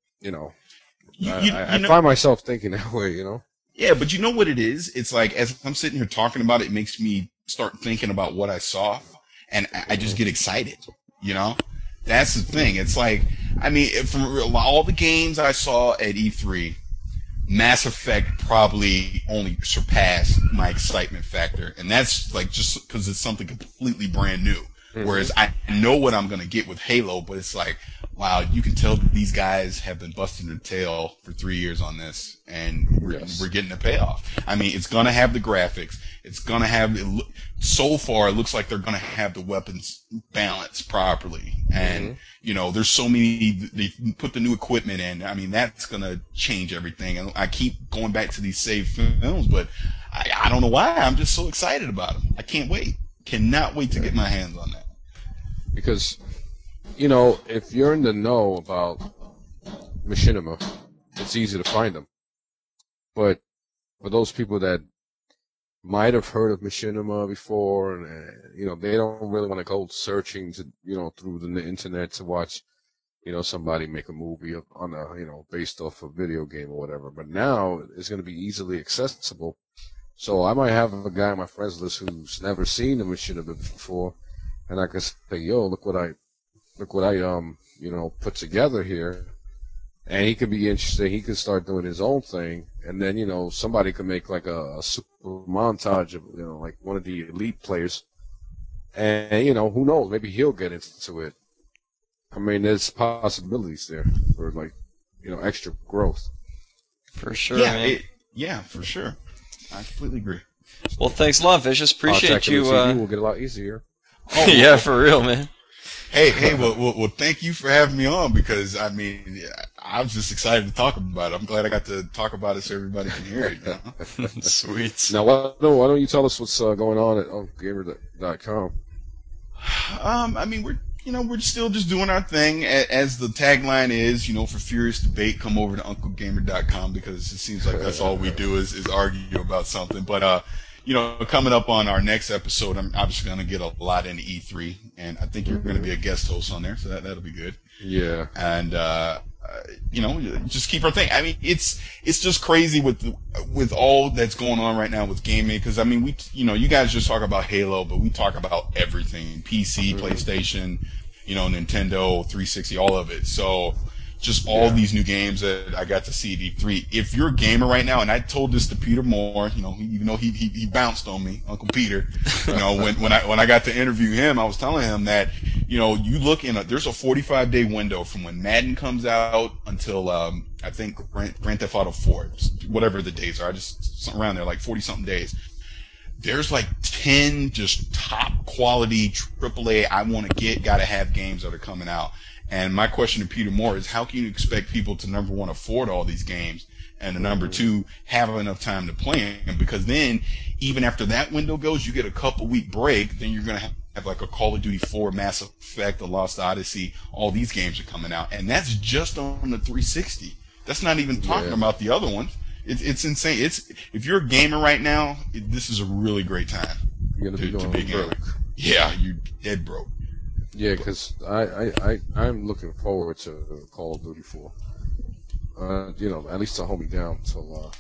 I find myself thinking that way, Yeah, but you know what it is? It's like, as I'm sitting here talking about it, it makes me start thinking about what I saw, and I just get excited, That's the thing. It's like, I mean, from all the games I saw at E3, Mass Effect probably only surpassed my excitement factor, and that's like just because it's something completely brand new. Mm-hmm. Whereas I know what I'm going to get with Halo, but it's like, wow, you can tell that these guys have been busting their tail for 3 years on this, and we're getting the payoff. I mean, it's going to have the graphics. It's going to have, so far, it looks like they're going to have the weapons balanced properly. And, there's so many, they put the new equipment in. I mean, that's going to change everything. And I keep going back to these saved films, but I don't know why. I'm just so excited about them. I can't wait. Cannot wait to get my hands on that. Because, if you're in the know about machinima, it's easy to find them. But for those people that might have heard of machinima before, and they don't really want to go searching to, through the internet to watch, somebody make a movie on a, based off a video game or whatever. But now it's going to be easily accessible. So I might have a guy on my friends list who's never seen a machinima before, and I can say, yo, look what I put together here. And he could be interested. He could start doing his own thing, and then somebody could make like a super montage of like one of the elite players, and who knows? Maybe he'll get into it. I mean, there's possibilities there for like extra growth. For sure, yeah, man. For sure. I completely agree. Well, thanks a lot, Vicious. Appreciate you. Will get a lot easier. Oh, yeah, for real, man. Hey, well, thank you for having me on, because I mean, I was just excited to talk about it. I'm glad I got to talk about it so everybody can hear it. Sweet. Now, why don't you tell us what's going on at UncleGamer.com? I mean, we're still just doing our thing, as the tagline is, for furious debate, come over to UncleGamer.com, because it seems like that's all we do is argue about something. But coming up on our next episode, I'm obviously going to get a lot into E3, and I think you're going to be a guest host on there, so that'll be good. Yeah. And just keep our thing. I mean, it's just crazy with all that's going on right now with gaming, because I mean, you guys just talk about Halo, but we talk about everything: PC, PlayStation, Nintendo, 360, all of it. So just all these new games that I got to see at E3. If you're a gamer right now, and I told this to Peter Moore, even though he bounced on me, Uncle Peter, when I got to interview him, I was telling him that, you look there's a 45-day window from when Madden comes out until, I think Grand Theft Auto 4, whatever the days are, just around there, like 40-something days. There's like 10 just top quality AAA gotta have games that are coming out. And my question to Peter Moore is, how can you expect people to, number one, afford all these games, and number two, have enough time to play them? Because then, even after that window goes, you get a couple-week break, then you're going to have like a Call of Duty 4, Mass Effect, The Lost Odyssey. All these games are coming out, and that's just on the 360. That's not even talking about the other ones. It's insane. If you're a gamer right now, this is a really great time to be a gamer. Yeah, you're dead broke. Yeah, because I'm looking forward to Call of Duty 4. At least to hold me down till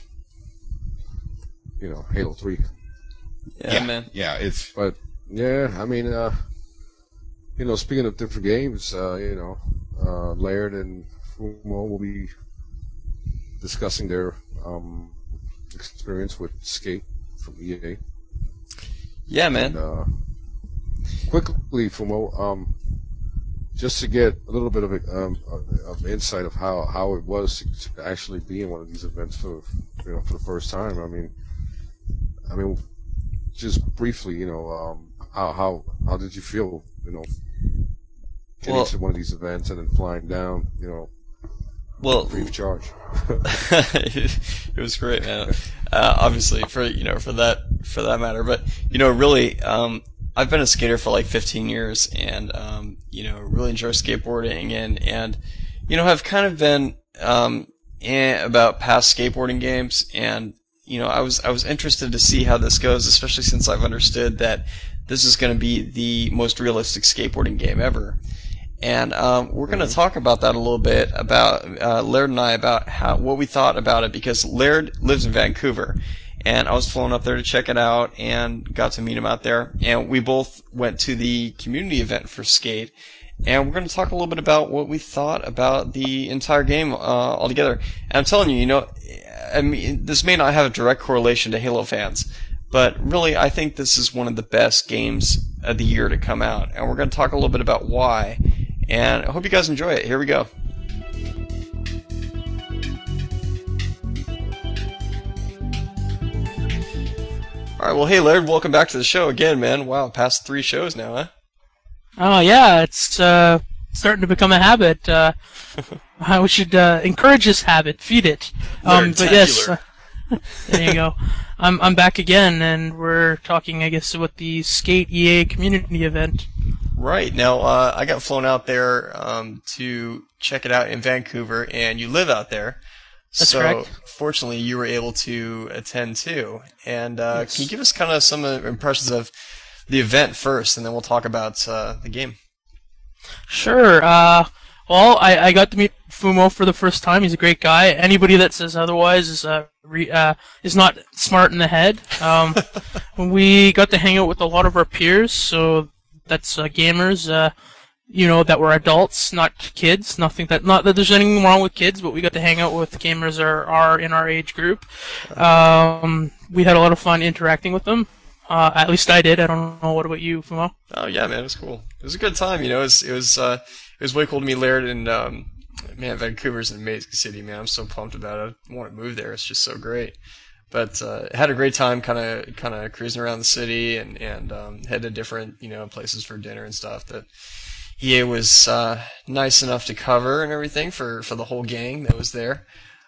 Halo 3. Yeah, man. Yeah, it's. But yeah, I mean, speaking of different games, Laird and Fumo will be discussing their experience with Skate from EA. Yeah, man. And, quickly, Fumo, just to get a little bit of insight of how it was to actually be in one of these events for the first time. I mean, just briefly, how did you feel, getting to one of these events and then flying down, well, free of charge? It was great, man. Obviously, for that matter, but really, I've been a skater for like 15 years, and really enjoy skateboarding, and have kind of been about past skateboarding games, and I was interested to see how this goes, especially since I've understood that this is going to be the most realistic skateboarding game ever. And we're going to talk about that a little bit, about Laird and I, about what we thought about it, because Laird lives in Vancouver, and I was flown up there to check it out and got to meet him out there. And we both went to the community event for Skate, and we're going to talk a little bit about what we thought about the entire game altogether. And I'm telling you, I mean, this may not have a direct correlation to Halo fans, but really, I think this is one of the best games of the year to come out, and we're going to talk a little bit about why. And I hope you guys enjoy it. Here we go. Alright, well, hey Laird, welcome back to the show again, man. Wow, past 3 shows now, huh? Oh, yeah, it's starting to become a habit. We should encourage this habit, feed it. But yes, there you go. I'm back again, and we're talking, I guess, about the Skate EA community event. Right. Now, I got flown out there to check it out in Vancouver, and you live out there. That's correct. Fortunately, you were able to attend too. And Yes. Can you give us kind of some impressions of the event first, and then we'll talk about the game? Sure. Well, I got to meet Fumo for the first time. He's a great guy. Anybody that says otherwise is not smart in the head. We got to hang out with a lot of our peers, so that's gamers, that were adults, not kids. Not that there's anything wrong with kids, but we got to hang out with gamers are in our age group. We had a lot of fun interacting with them. At least I did. I don't know. What about you, Fumo? Oh yeah, man, it was cool. It was a good time. It was way cool to meet Laird, and man, Vancouver's an amazing city, man. I'm so pumped about it. I want to move there. It's just so great. But had a great time, kind of cruising around the city, and head to different places for dinner and stuff that EA was nice enough to cover and everything for the whole gang that was there.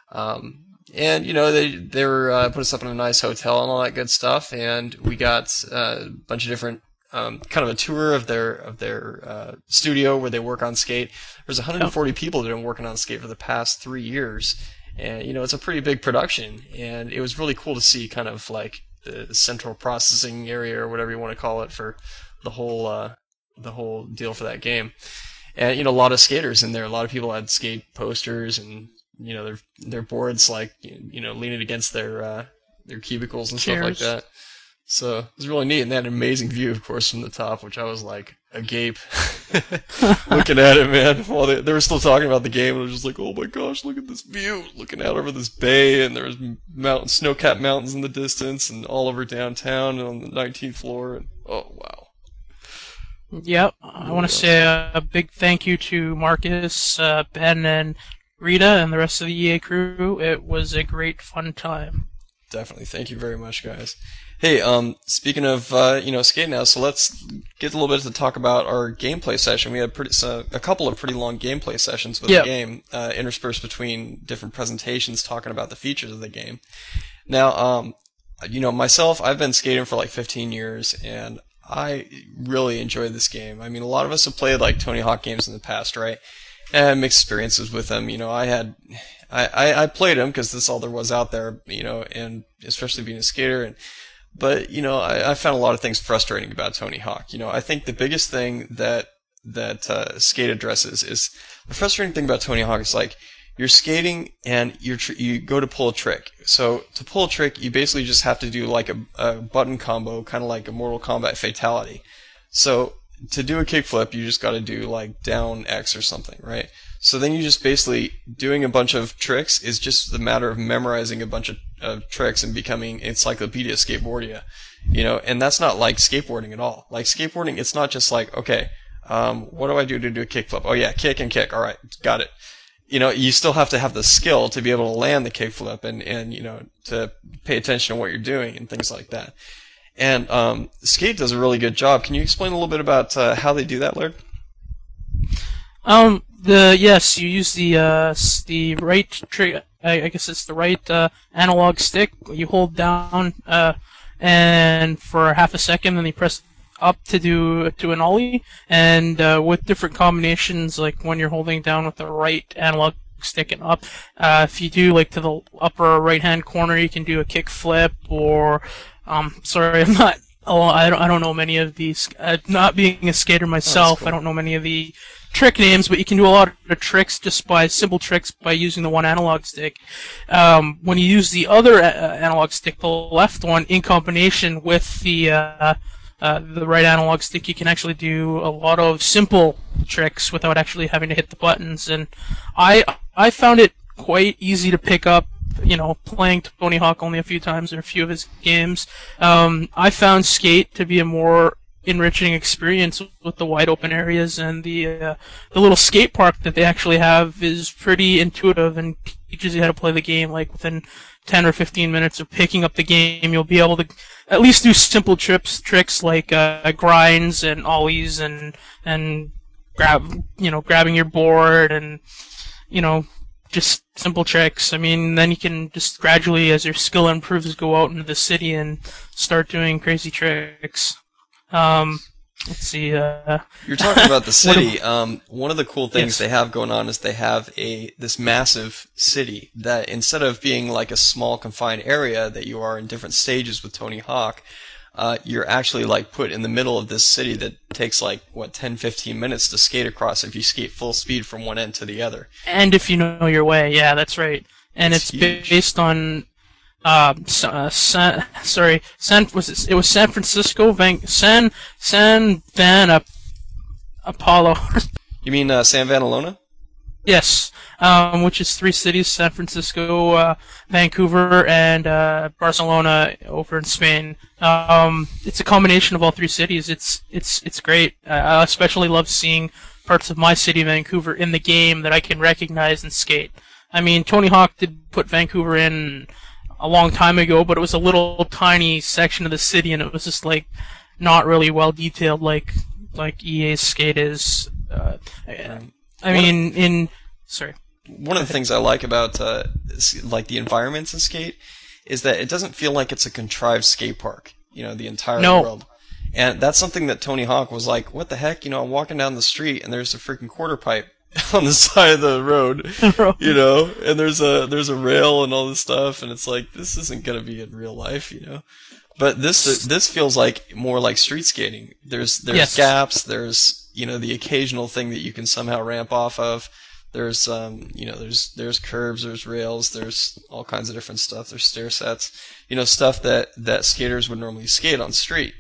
And they were put us up in a nice hotel and all that good stuff, and we got a bunch of different kind of a tour of their studio where they work on Skate. There's 140 people that have been working on Skate for the past 3 years. And, it's a pretty big production, and it was really cool to see kind of like the central processing area or whatever you want to call it for the whole deal for that game. And, a lot of skaters in there. A lot of people had skate posters and, their boards like, leaning against their cubicles and stuff like that. So it was really neat, and they had an amazing view, of course, from the top, which I was like agape looking at it, man. While they were still talking about the game, and I was just like, oh my gosh, look at this view, looking out over this bay, and there was snow-capped mountains in the distance, and all over downtown and on the 19th floor, and oh wow. Yep, I want to say a big thank you to Marcus, Ben, and Rita, and the rest of the EA crew. It was a great, fun time. Definitely, thank you very much, guys. Hey, speaking of, Skate now, so let's get a little bit to talk about our gameplay session. We had a couple of pretty long gameplay sessions with the game, interspersed between different presentations talking about the features of the game. Now, myself, I've been skating for like 15 years, and I really enjoy this game. I mean, a lot of us have played like Tony Hawk games in the past, right? And I had mixed experiences with them. I played them because that's all there was out there, and especially being a skater. But I found a lot of things frustrating about Tony Hawk. I think the biggest thing that Skate addresses is the frustrating thing about Tony Hawk is like you're skating and you go to pull a trick. So to pull a trick, you basically just have to do like a button combo, kind of like a Mortal Kombat fatality. So to do a kickflip, you just got to do like down X or something, right? So then you just basically doing a bunch of tricks is just the matter of memorizing a bunch of tricks and becoming Encyclopedia Skateboardia, and that's not like skateboarding at all. Like skateboarding, it's not just like, okay, what do I do to do a kickflip? Oh yeah, kick and kick. All right, got it. You still have to have the skill to be able to land the kickflip and to pay attention to what you're doing and things like that. And Skate does a really good job. Can you explain a little bit about how they do that, Laird? Yes, you use the right trigger. I guess it's the right analog stick. You hold down and for half a second, then you press up to an ollie. And with different combinations, like when you're holding down with the right analog stick and up, if you do like to the upper right hand corner, you can do a kick flip or sorry, I'm not. I don't know many of these. Not being a skater myself, cool. I don't know many of the trick names, but you can do a lot of tricks just by simple tricks by using the one analog stick. When you use the other analog stick, the left one, in combination with the right analog stick, you can actually do a lot of simple tricks without actually having to hit the buttons. And I found it quite easy to pick up. Playing Tony Hawk only a few times in a few of his games, I found Skate to be a more enriching experience with the wide open areas, and the little skate park that they actually have is pretty intuitive and teaches you how to play the game. Like within 10 or 15 minutes of picking up the game, you'll be able to at least do simple tricks like grinds and ollies and grabbing your board and just simple tricks. I mean, then you can just gradually, as your skill improves, go out into the city and start doing crazy tricks. Let's see. You're talking about the city. One of the cool things they have going on is they have this massive city that instead of being like a small confined area that you are in different stages with Tony Hawk, you're actually like put in the middle of this city that takes like 10-15 minutes to skate across if you skate full speed from one end to the other. And if you know your way, yeah, that's right. And it's based on San Francisco, San Van Apollo. You mean San Vanalona? Yes, which is 3 cities: San Francisco, Vancouver, and Barcelona over in Spain. It's a combination of all 3 cities. It's great. I especially love seeing parts of my city, Vancouver, in the game that I can recognize and skate. I mean, Tony Hawk did put Vancouver in a long time ago, but it was a little tiny section of the city, and it was just like not really well detailed like EA's Skate is. One of the things I like about like the environments in Skate is that it doesn't feel like it's a contrived skate park. The entire world. And that's something that Tony Hawk was like, what the heck? I'm walking down the street and there's a freaking quarter pipe on the side of the road, and there's a rail and all this stuff, and it's like, this isn't gonna be in real life, But this feels like more like street skating. There's gaps. There's the occasional thing that you can somehow ramp off of. There's there's curbs. There's rails. There's all kinds of different stuff. There's stair sets. Stuff that skaters would normally skate on street.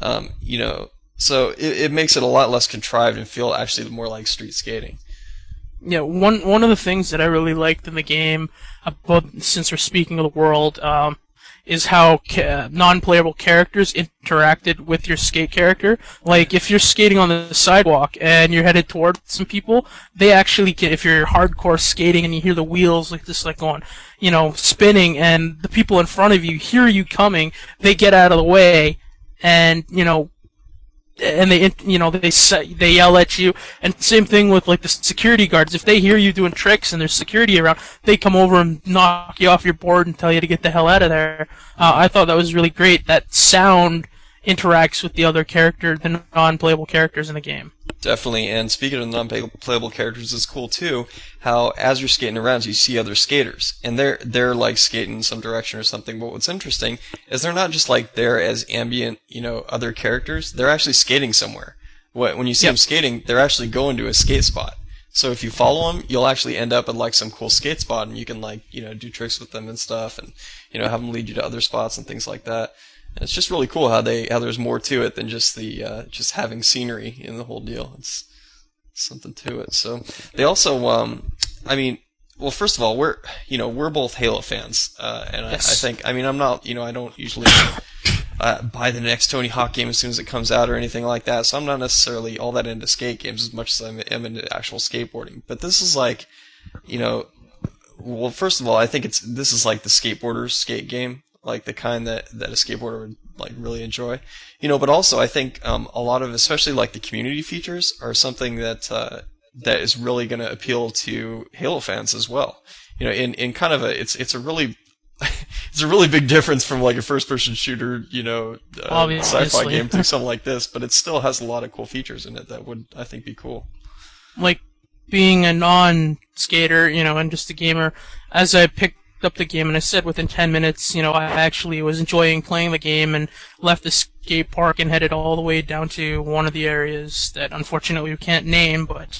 So it makes it a lot less contrived and feel actually more like street skating. Yeah, one of the things that I really liked in the game, since we're speaking of the world, is how non-playable characters interacted with your skate character. Like, if you're skating on the sidewalk and you're headed towards some people, they actually can, if you're hardcore skating and you hear the wheels going, spinning, and the people in front of you hear you coming, they get out of the way, and, and they yell at you. And same thing with like the security guards. If they hear you doing tricks and there's security around, they come over and knock you off your board and tell you to get the hell out of there. I thought that was really great. That sound interacts with the other the non-playable characters in the game. Definitely. And speaking of non-playable characters, it's cool too how as you're skating around, you see other skaters, and they're like skating in some direction or something. But what's interesting is they're not just like there as ambient, other characters. They're actually skating somewhere, when you see them skating, they're actually going to a skate spot. So if you follow them, you'll actually end up at like some cool skate spot, and you can like do tricks with them and stuff, and have them lead you to other spots and things like that. And it's just really cool how there's more to it than just the just having scenery in the whole deal. It's something to it. So they also, well, first of all, we're both Halo fans, and yes. I think, I'm not, I don't usually buy the next Tony Hawk game as soon as it comes out or anything like that, so I'm not necessarily all that into skate games as much as I am into actual skateboarding. But this is like, well, first of all, I think this is like the skateboarder's skate game, like the kind that a skateboarder would like really enjoy, But also, I think a lot of, especially like the community features, are something that is really going to appeal to Halo fans as well. In kind of it's a really it's a really big difference from like a first-person shooter, sci-fi game to something like this, but it still has a lot of cool features in it that would, I think, be cool. Like being a non-skater, and just a gamer, as I picked up the game, and I said within 10 minutes, I actually was enjoying playing the game and left the skate park and headed all the way down to one of the areas that unfortunately we can't name, but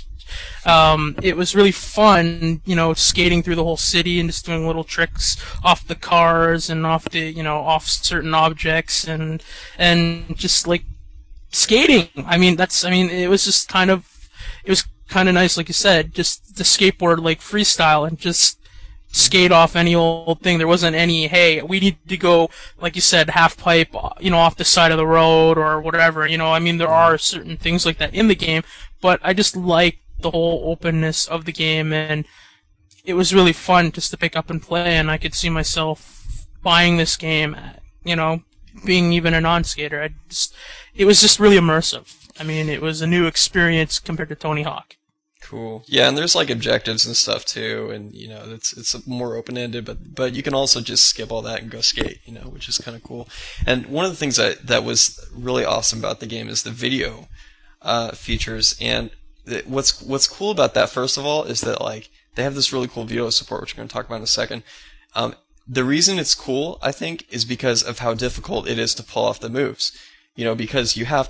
it was really fun, skating through the whole city and just doing little tricks off the cars and off the, off certain objects and just like skating. It was just kind of nice, like you said, just the skateboard like freestyle and just skate off any old thing. There wasn't any, hey, we need to go, like you said, half pipe, off the side of the road or whatever. There are certain things like that in the game, but I just like the whole openness of the game, and it was really fun just to pick up and play, and I could see myself buying this game, being even a non-skater. It was just really immersive. It was a new experience compared to Tony Hawk. Cool. Yeah, and there's like objectives and stuff too, and it's more open-ended, but you can also just skip all that and go skate, which is kind of cool. And one of the things that was really awesome about the game is the video features, and what's cool about that, first of all, is that like they have this really cool video support, which we're going to talk about in a second. The reason it's cool, I think, is because of how difficult it is to pull off the moves. Because you have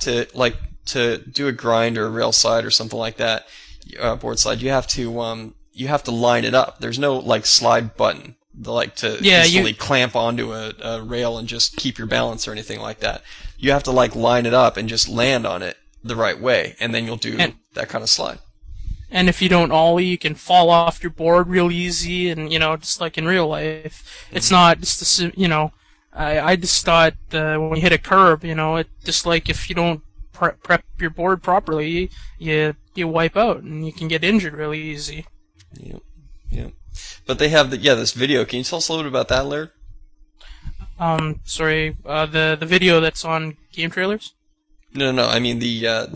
to do a grind or a rail slide or something like that, board slide. You have to line it up. There's no like slide button to instantly clamp onto a rail and just keep your balance or anything like that. You have to like line it up and just land on it the right way, and then you'll do that kind of slide. And if you don't ollie, you can fall off your board real easy, and just like in real life, it's not just I just thought when you hit a curb, it just like if you don't prep your board properly, you wipe out and you can get injured really easy. Yep. But they have this video. Can you tell us a little bit about that, Laird? Sorry, the video that's on game trailers? No. I mean the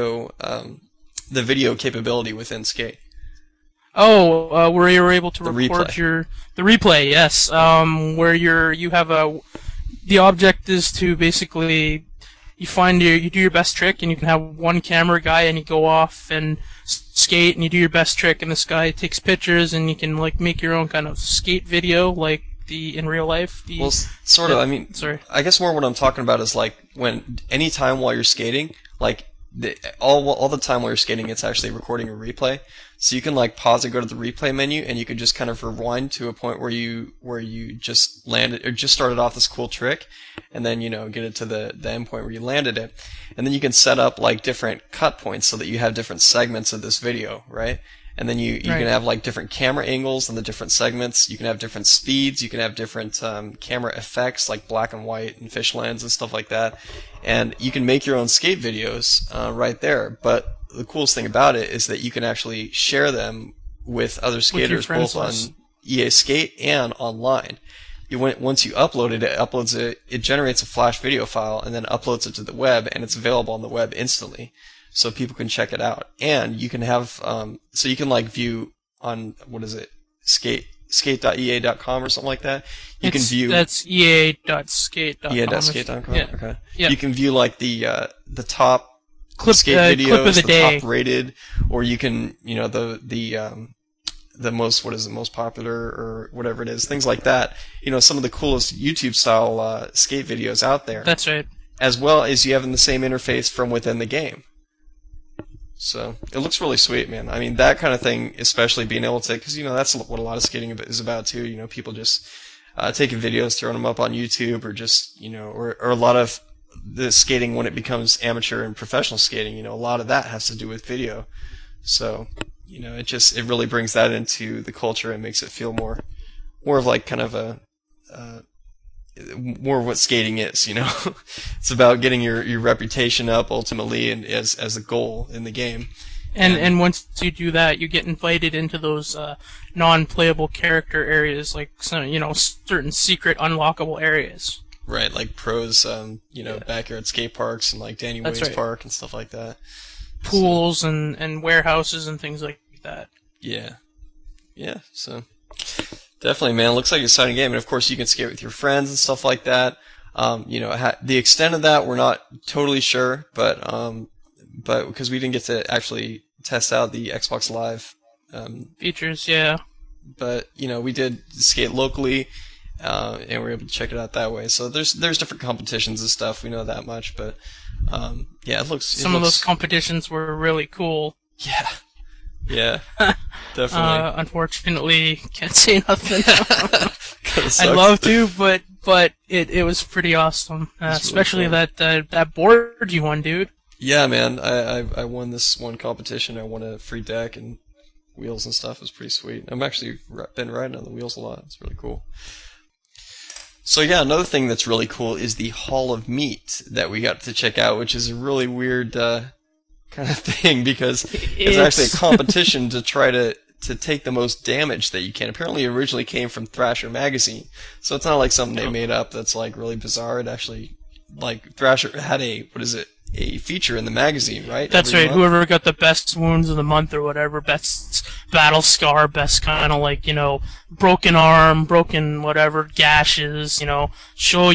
video capability within Skate. Oh, where you're able to record replay. The replay, yes. Where you have the object is to basically you do your best trick, and you can have one camera guy, and you go off and skate, and you do your best trick, and this guy takes pictures, and you can like make your own kind of skate video, like in real life. Well, sort of. Sorry. I guess more what I'm talking about is like any time while you're skating, like all the time while you're skating, it's actually recording a replay. So you can like pause and go to the replay menu, and you can just kind of rewind to a point where you just landed or just started off this cool trick, and then get it to the end point where you landed it, and then you can set up like different cut points so that you have different segments of this video, right? And then you can have like different camera angles in the different segments. You can have different speeds. You can have different camera effects like black and white and fish lens and stuff like that. And you can make your own skate videos right there. But the coolest thing about it is that you can actually share them with other skaters, both on EA Skate and online. Once you upload it, it generates a Flash video file and then uploads it to the web, and it's available on the web instantly. So people can check it out, and you can have so you can like view on skate.ea.com or something like that. You can view that's ea.skate.com. ea.skate.com. Yeah. Okay. Yeah. You can view like the top skate videos, clip of the day, top rated, or you can the most popular or whatever it is, things like that. Some of the coolest YouTube style skate videos out there. That's right. As well as you have in the same interface from within the game. So it looks really sweet, man. I mean, that kind of thing, especially being able to, because that's what a lot of skating is about too. People just taking videos, throwing them up on YouTube, or just or a lot of the skating when it becomes amateur and professional skating. A lot of that has to do with video. So it really brings that into the culture and makes it feel more of like kind of a more of what skating is. It's about getting your reputation up ultimately, and as a goal in the game. And once you do that, you get invited into those non-playable character areas, like certain secret unlockable areas. Right, like pros, backyard skate parks and like Danny Way's Park and stuff like that. Pools and warehouses and things like that. Yeah. So definitely, man. It looks like an exciting game, and of course you can skate with your friends and stuff like that. The extent of that we're not totally sure, but because we didn't get to actually test out the Xbox Live features, yeah. But we did skate locally, and we were able to check it out that way. So there's different competitions and stuff. We know that much, but it looks. Some of those competitions were really cool. Yeah, definitely. Unfortunately, can't say nothing. I'd love to, but it was pretty awesome, especially really that board you won, dude. Yeah, man, I won this one competition. I won a free deck and wheels and stuff. It was pretty sweet. I've actually been riding on the wheels a lot. It's really cool. So yeah, another thing that's really cool is the Hall of Meat that we got to check out, which is a really weird kind of thing, because it's actually a competition to try to take the most damage that you can. Apparently it originally came from Thrasher magazine, so it's not like something they made up that's like really bizarre. It actually, like, Thrasher had a feature in the magazine, right? That's right. Whoever got the best wounds of the month or whatever, best battle scar, best kind of like, broken arm, broken whatever, gashes, show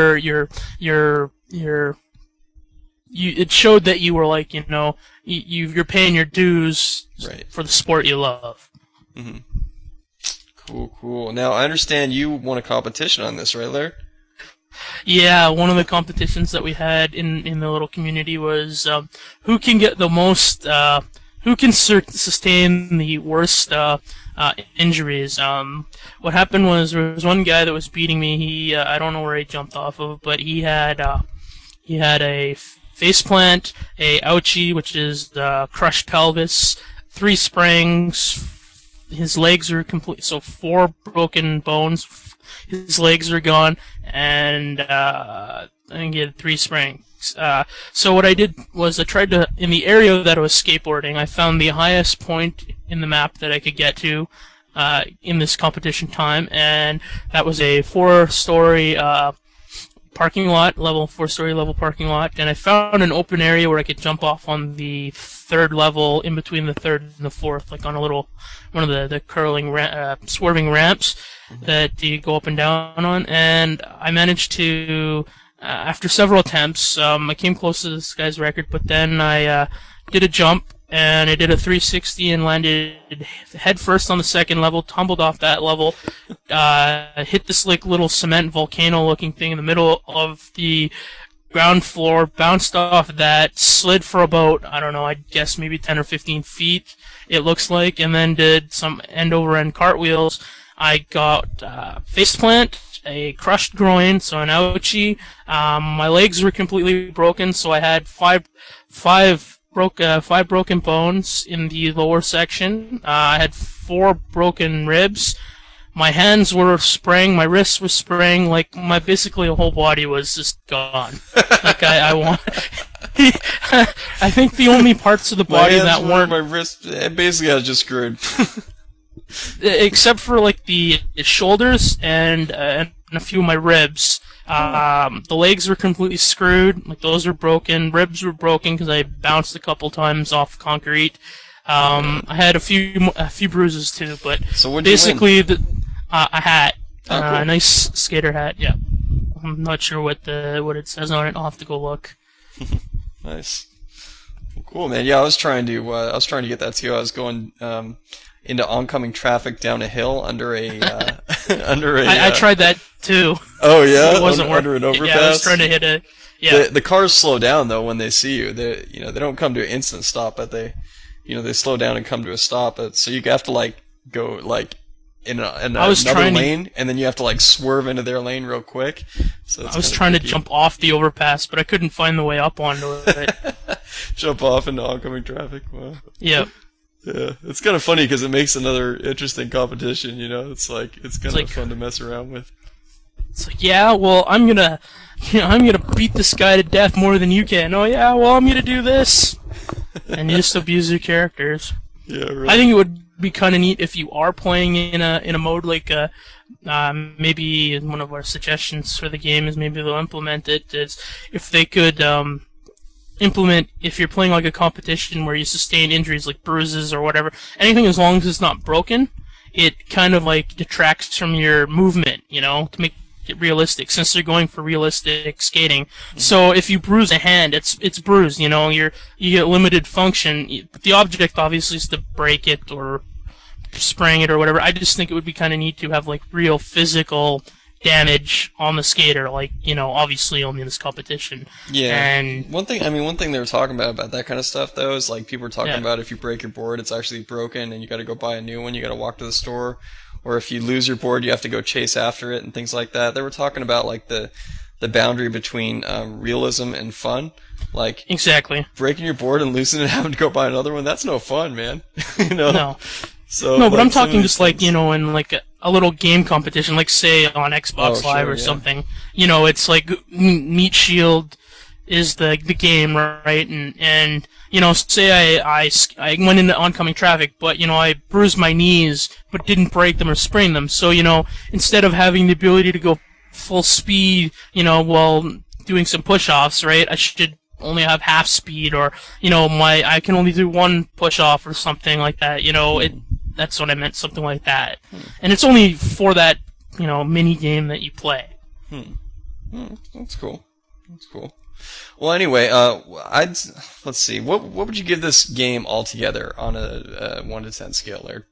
it showed that you were like, you're paying your dues for the sport you love. Mm-hmm. Cool. Now, I understand you won a competition on this, right, Larry? Yeah, one of the competitions that we had in the little community was who can get the most, who can sustain the worst injuries. What happened was there was one guy that was beating me. He I don't know where he jumped off of, but he had a faceplant, a ouchie, which is the crushed pelvis, 3 springs. His legs are complete, so 4 broken bones. His legs are gone, and I think he had 3 springs. So what I did was I tried to, in the area that I was skateboarding, I found the highest point in the map that I could get to in this competition time, and that was a 4-story parking lot, 4-story level parking lot, and I found an open area where I could jump off on the 3rd level, in between the 3rd and the 4th, like on one of the curling, swerving ramps that you go up and down on, and I managed to, after several attempts, I came close to this guy's record, but then I did a jump, and I did a 360 and landed head first on the 2nd level, tumbled off that level, hit this like little cement volcano-looking thing in the middle of the ground floor, bounced off that, slid for about, I don't know, I'd guess maybe 10 or 15 feet, it looks like, and then did some end-over-end cartwheels. I got faceplant, a crushed groin, so an ouchie. My legs were completely broken, so I had five broken bones in the lower section. I had 4 broken ribs. My hands were spraying, my wrists were spraying, like basically the whole body was just gone. Like I think the only parts of the body that weren't my wrists. Basically, I was just screwed. Except for like the shoulders and a few of my ribs. The legs were completely screwed. Like those were broken. Ribs were broken because I bounced a couple times off concrete. I had a few bruises too, but so basically a hat, cool. A nice skater hat. Yeah, I'm not sure what it says on it. I'll have to go look. Nice, cool, man. Yeah, I was trying to get that too. I was going into oncoming traffic down a hill under a under a. I tried that too. Oh yeah, It wasn't under an overpass. Yeah, I was trying to hit a. Yeah. The cars slow down though when they see you. They don't come to an instant stop, but they slow down and come to a stop. So you have to like go like in another lane, and then you have to like swerve into their lane real quick. So I was trying to jump off the overpass, but I couldn't find the way up onto it. Jump off into oncoming traffic. Wow. Yep. Yeah, it's kind of funny because it makes another interesting competition. It's kind of fun to mess around with. It's like, yeah, well, I'm gonna beat this guy to death more than you can. Oh yeah, well, I'm gonna do this, and you just abuse your characters. Yeah, right. I think it would be kind of neat if you are playing in a mode like maybe one of our suggestions for the game is maybe they'll implement it is if they could implement if you're playing like a competition where you sustain injuries like bruises or whatever, anything as long as it's not broken, it kind of like detracts from your movement, to make it realistic since they're going for realistic skating. So if you bruise a hand, it's bruised, you get limited function. The object obviously is to break it or spraying it or whatever. I just think it would be kind of neat to have like real physical damage on the skater, like obviously only in this competition. Yeah. And one thing they were talking about that kind of stuff though is like people were talking about if you break your board, it's actually broken and you got to go buy a new one. You got to walk to the store, or if you lose your board, you have to go chase after it and things like that. They were talking about like the boundary between realism and fun. Like exactly breaking your board and losing it and having to go buy another one. That's no fun, man. No. So no, but I'm talking just like in like a little game competition, like say on Xbox Live or something. It's like Meat Shield is the game, right? And say I went into oncoming traffic, but I bruised my knees, but didn't break them or sprain them. So instead of having the ability to go full speed, while doing some push-offs, right? I should only have half speed, or I can only do one push-off or something like that. That's what I meant, something like that. And it's only for that mini game that you play. That's cool. Well, anyway, let's see. What would you give this game altogether on a 1 to 10 scale, Laird?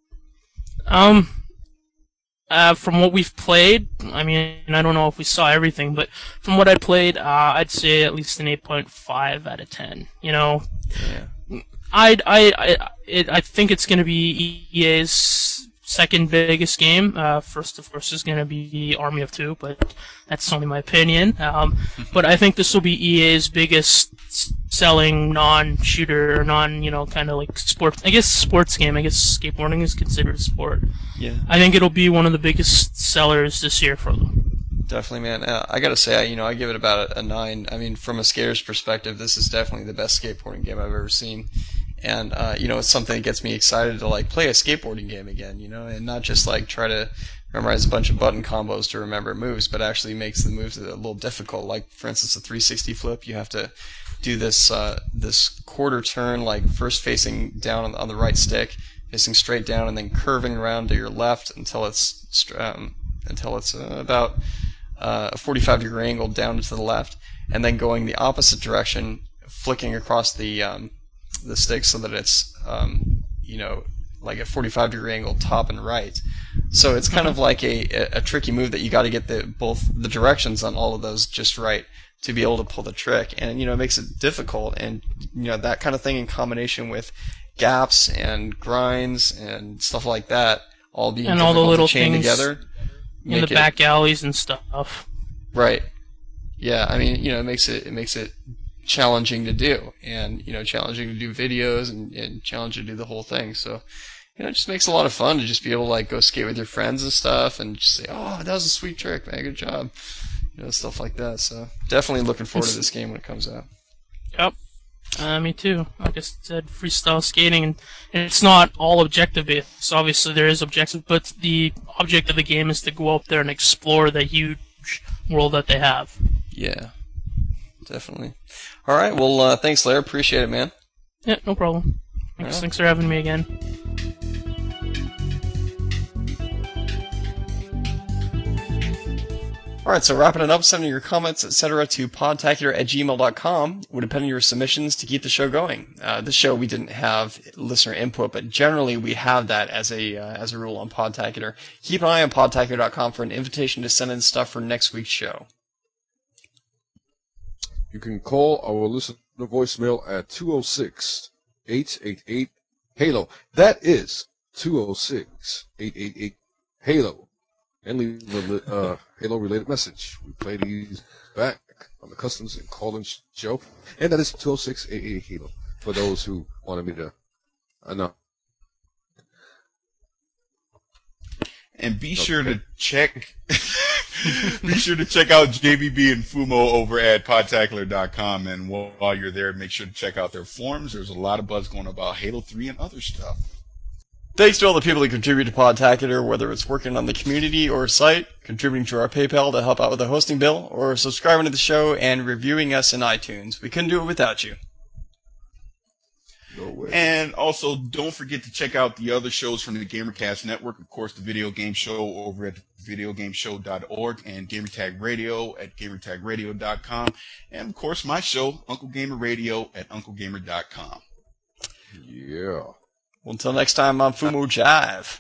From what we've played, I mean, I don't know if we saw everything, but from what I played, I'd say at least an 8.5 out of 10. Yeah. I think it's going to be EA's second biggest game. First, of course, is going to be Army of Two, but that's only my opinion. But I think this will be EA's biggest selling non-shooter or kind of like sports. I guess sports game. I guess skateboarding is considered a sport. Yeah. I think it'll be one of the biggest sellers this year for them. Definitely, man. I gotta say, I give it about a 9. I mean, from a skater's perspective, this is definitely the best skateboarding game I've ever seen. And, it's something that gets me excited to, like, play a skateboarding game again, and not just, like, try to memorize a bunch of button combos to remember moves, but actually makes the moves a little difficult. Like, for instance, a 360 flip, you have to do this quarter turn, like, first facing down on the right stick, facing straight down, and then curving around to your left until it's about a 45-degree angle down to the left, and then going the opposite direction, flicking across the stick so that it's like a 45-degree angle top and right. So it's kind of like a tricky move that you got to get both the directions on all of those just right to be able to pull the trick, and it makes it difficult. And that kind of thing in combination with gaps and grinds and stuff like that, all being and difficult all the little to chain things together in the back alleys and stuff. Right. Yeah, I mean, it makes it challenging to do, and challenging to do videos and challenging to do the whole thing. So it just makes it a lot of fun to just be able to like go skate with your friends and stuff and just say, oh, that was a sweet trick, man, good job, stuff like that. So definitely looking forward to this game when it comes out. Yep. Me too. Like I said, freestyle skating, and it's not all objective based. So obviously there is objective, but the object of the game is to go out there and explore the huge world that they have. Yeah, definitely. All right. Well, thanks, Laird. Appreciate it, man. Yeah, no problem. Thanks for having me again. Alright, so wrapping it up, sending your comments, etc. to podtacular@gmail.com would depend on your submissions to keep the show going. This show we didn't have listener input, but generally we have that as a rule on Podtacular. Keep an eye on podtacular.com for an invitation to send in stuff for next week's show. You can call our listener voicemail at 206-888-HALO. That is 206-888-HALO. And leave a Halo-related message. We play these back on the Customs and Call-In show. And that is 206-888-HALO for those who wanted me to know. And be sure to check out JBB and Fumo over at podtacular.com. And while you're there, make sure to check out their forums. There's a lot of buzz going about Halo 3 and other stuff. Thanks to all the people that contribute to Podtacular, whether it's working on the community or site, contributing to our PayPal to help out with the hosting bill, or subscribing to the show and reviewing us in iTunes. We couldn't do it without you. No way. And also, don't forget to check out the other shows from the GamerCast Network. Of course, the Video Game Show over at videogameshow.org and Gamertag Radio at gamertagradio.com. And, of course, my show, Uncle Gamer Radio at unclegamer.com. Yeah. Well, until next time, I'm Fumo Jive.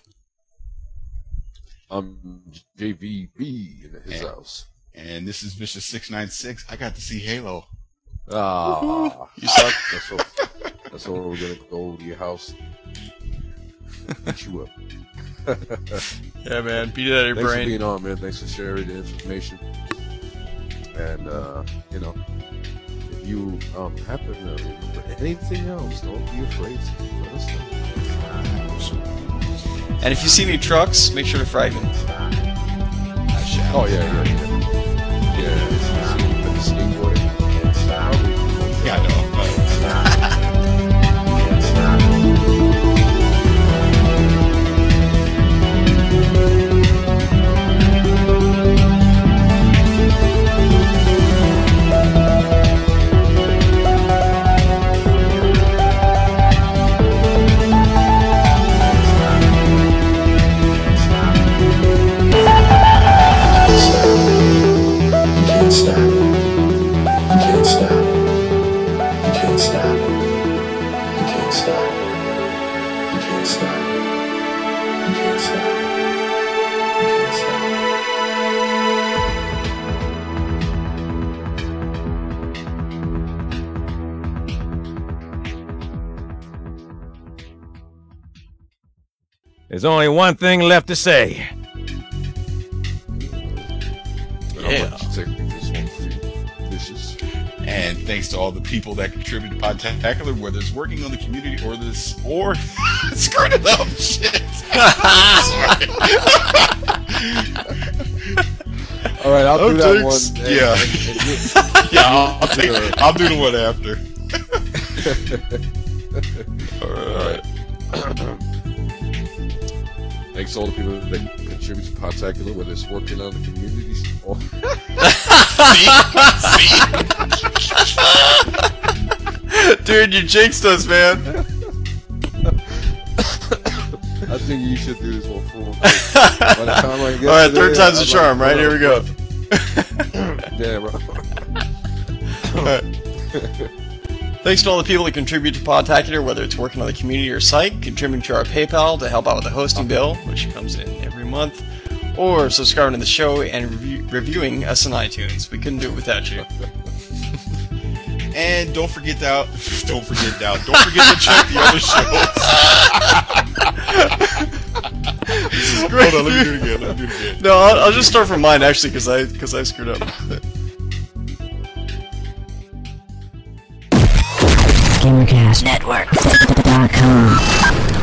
I'm JVB in his house. And this is Vicious696. I got to see Halo. Ah, You suck. That's where we're gonna go to your house. Beat you up. Yeah, man. Beat it out of your Thanks for brain. being on, man. Thanks for sharing the information. And if you happen to remember anything else, don't be afraid to let us know. And if you see any trucks, make sure to frag them. Oh yeah. Skateboarding. Yeah, I know. There's only one thing left to say. Yeah. This one for you. Vicious. And thanks to all the people that contribute to Podtacular, whether it's working on the community or screwed it up. Shit. All right, I'll do that one. I'll do the one after. All right. Thanks to all the people that contribute to Podtacular, whether it's working on the communities or... See? Dude, you jinxed us, man. I think you should do this one for Alright, third time's the charm, right? Here we go. Yeah, bro. Alright. Thanks to all the people that contribute to Podtacular, whether it's working on the community or site, contributing to our PayPal to help out with the hosting bill, which comes in every month, or subscribing to the show and reviewing us on iTunes. We couldn't do it without you. And don't forget to check the other shows. This is great. Hold on, let me do it again. No, I'll just start from mine, actually, because I screwed up. GamerCastNetwork.com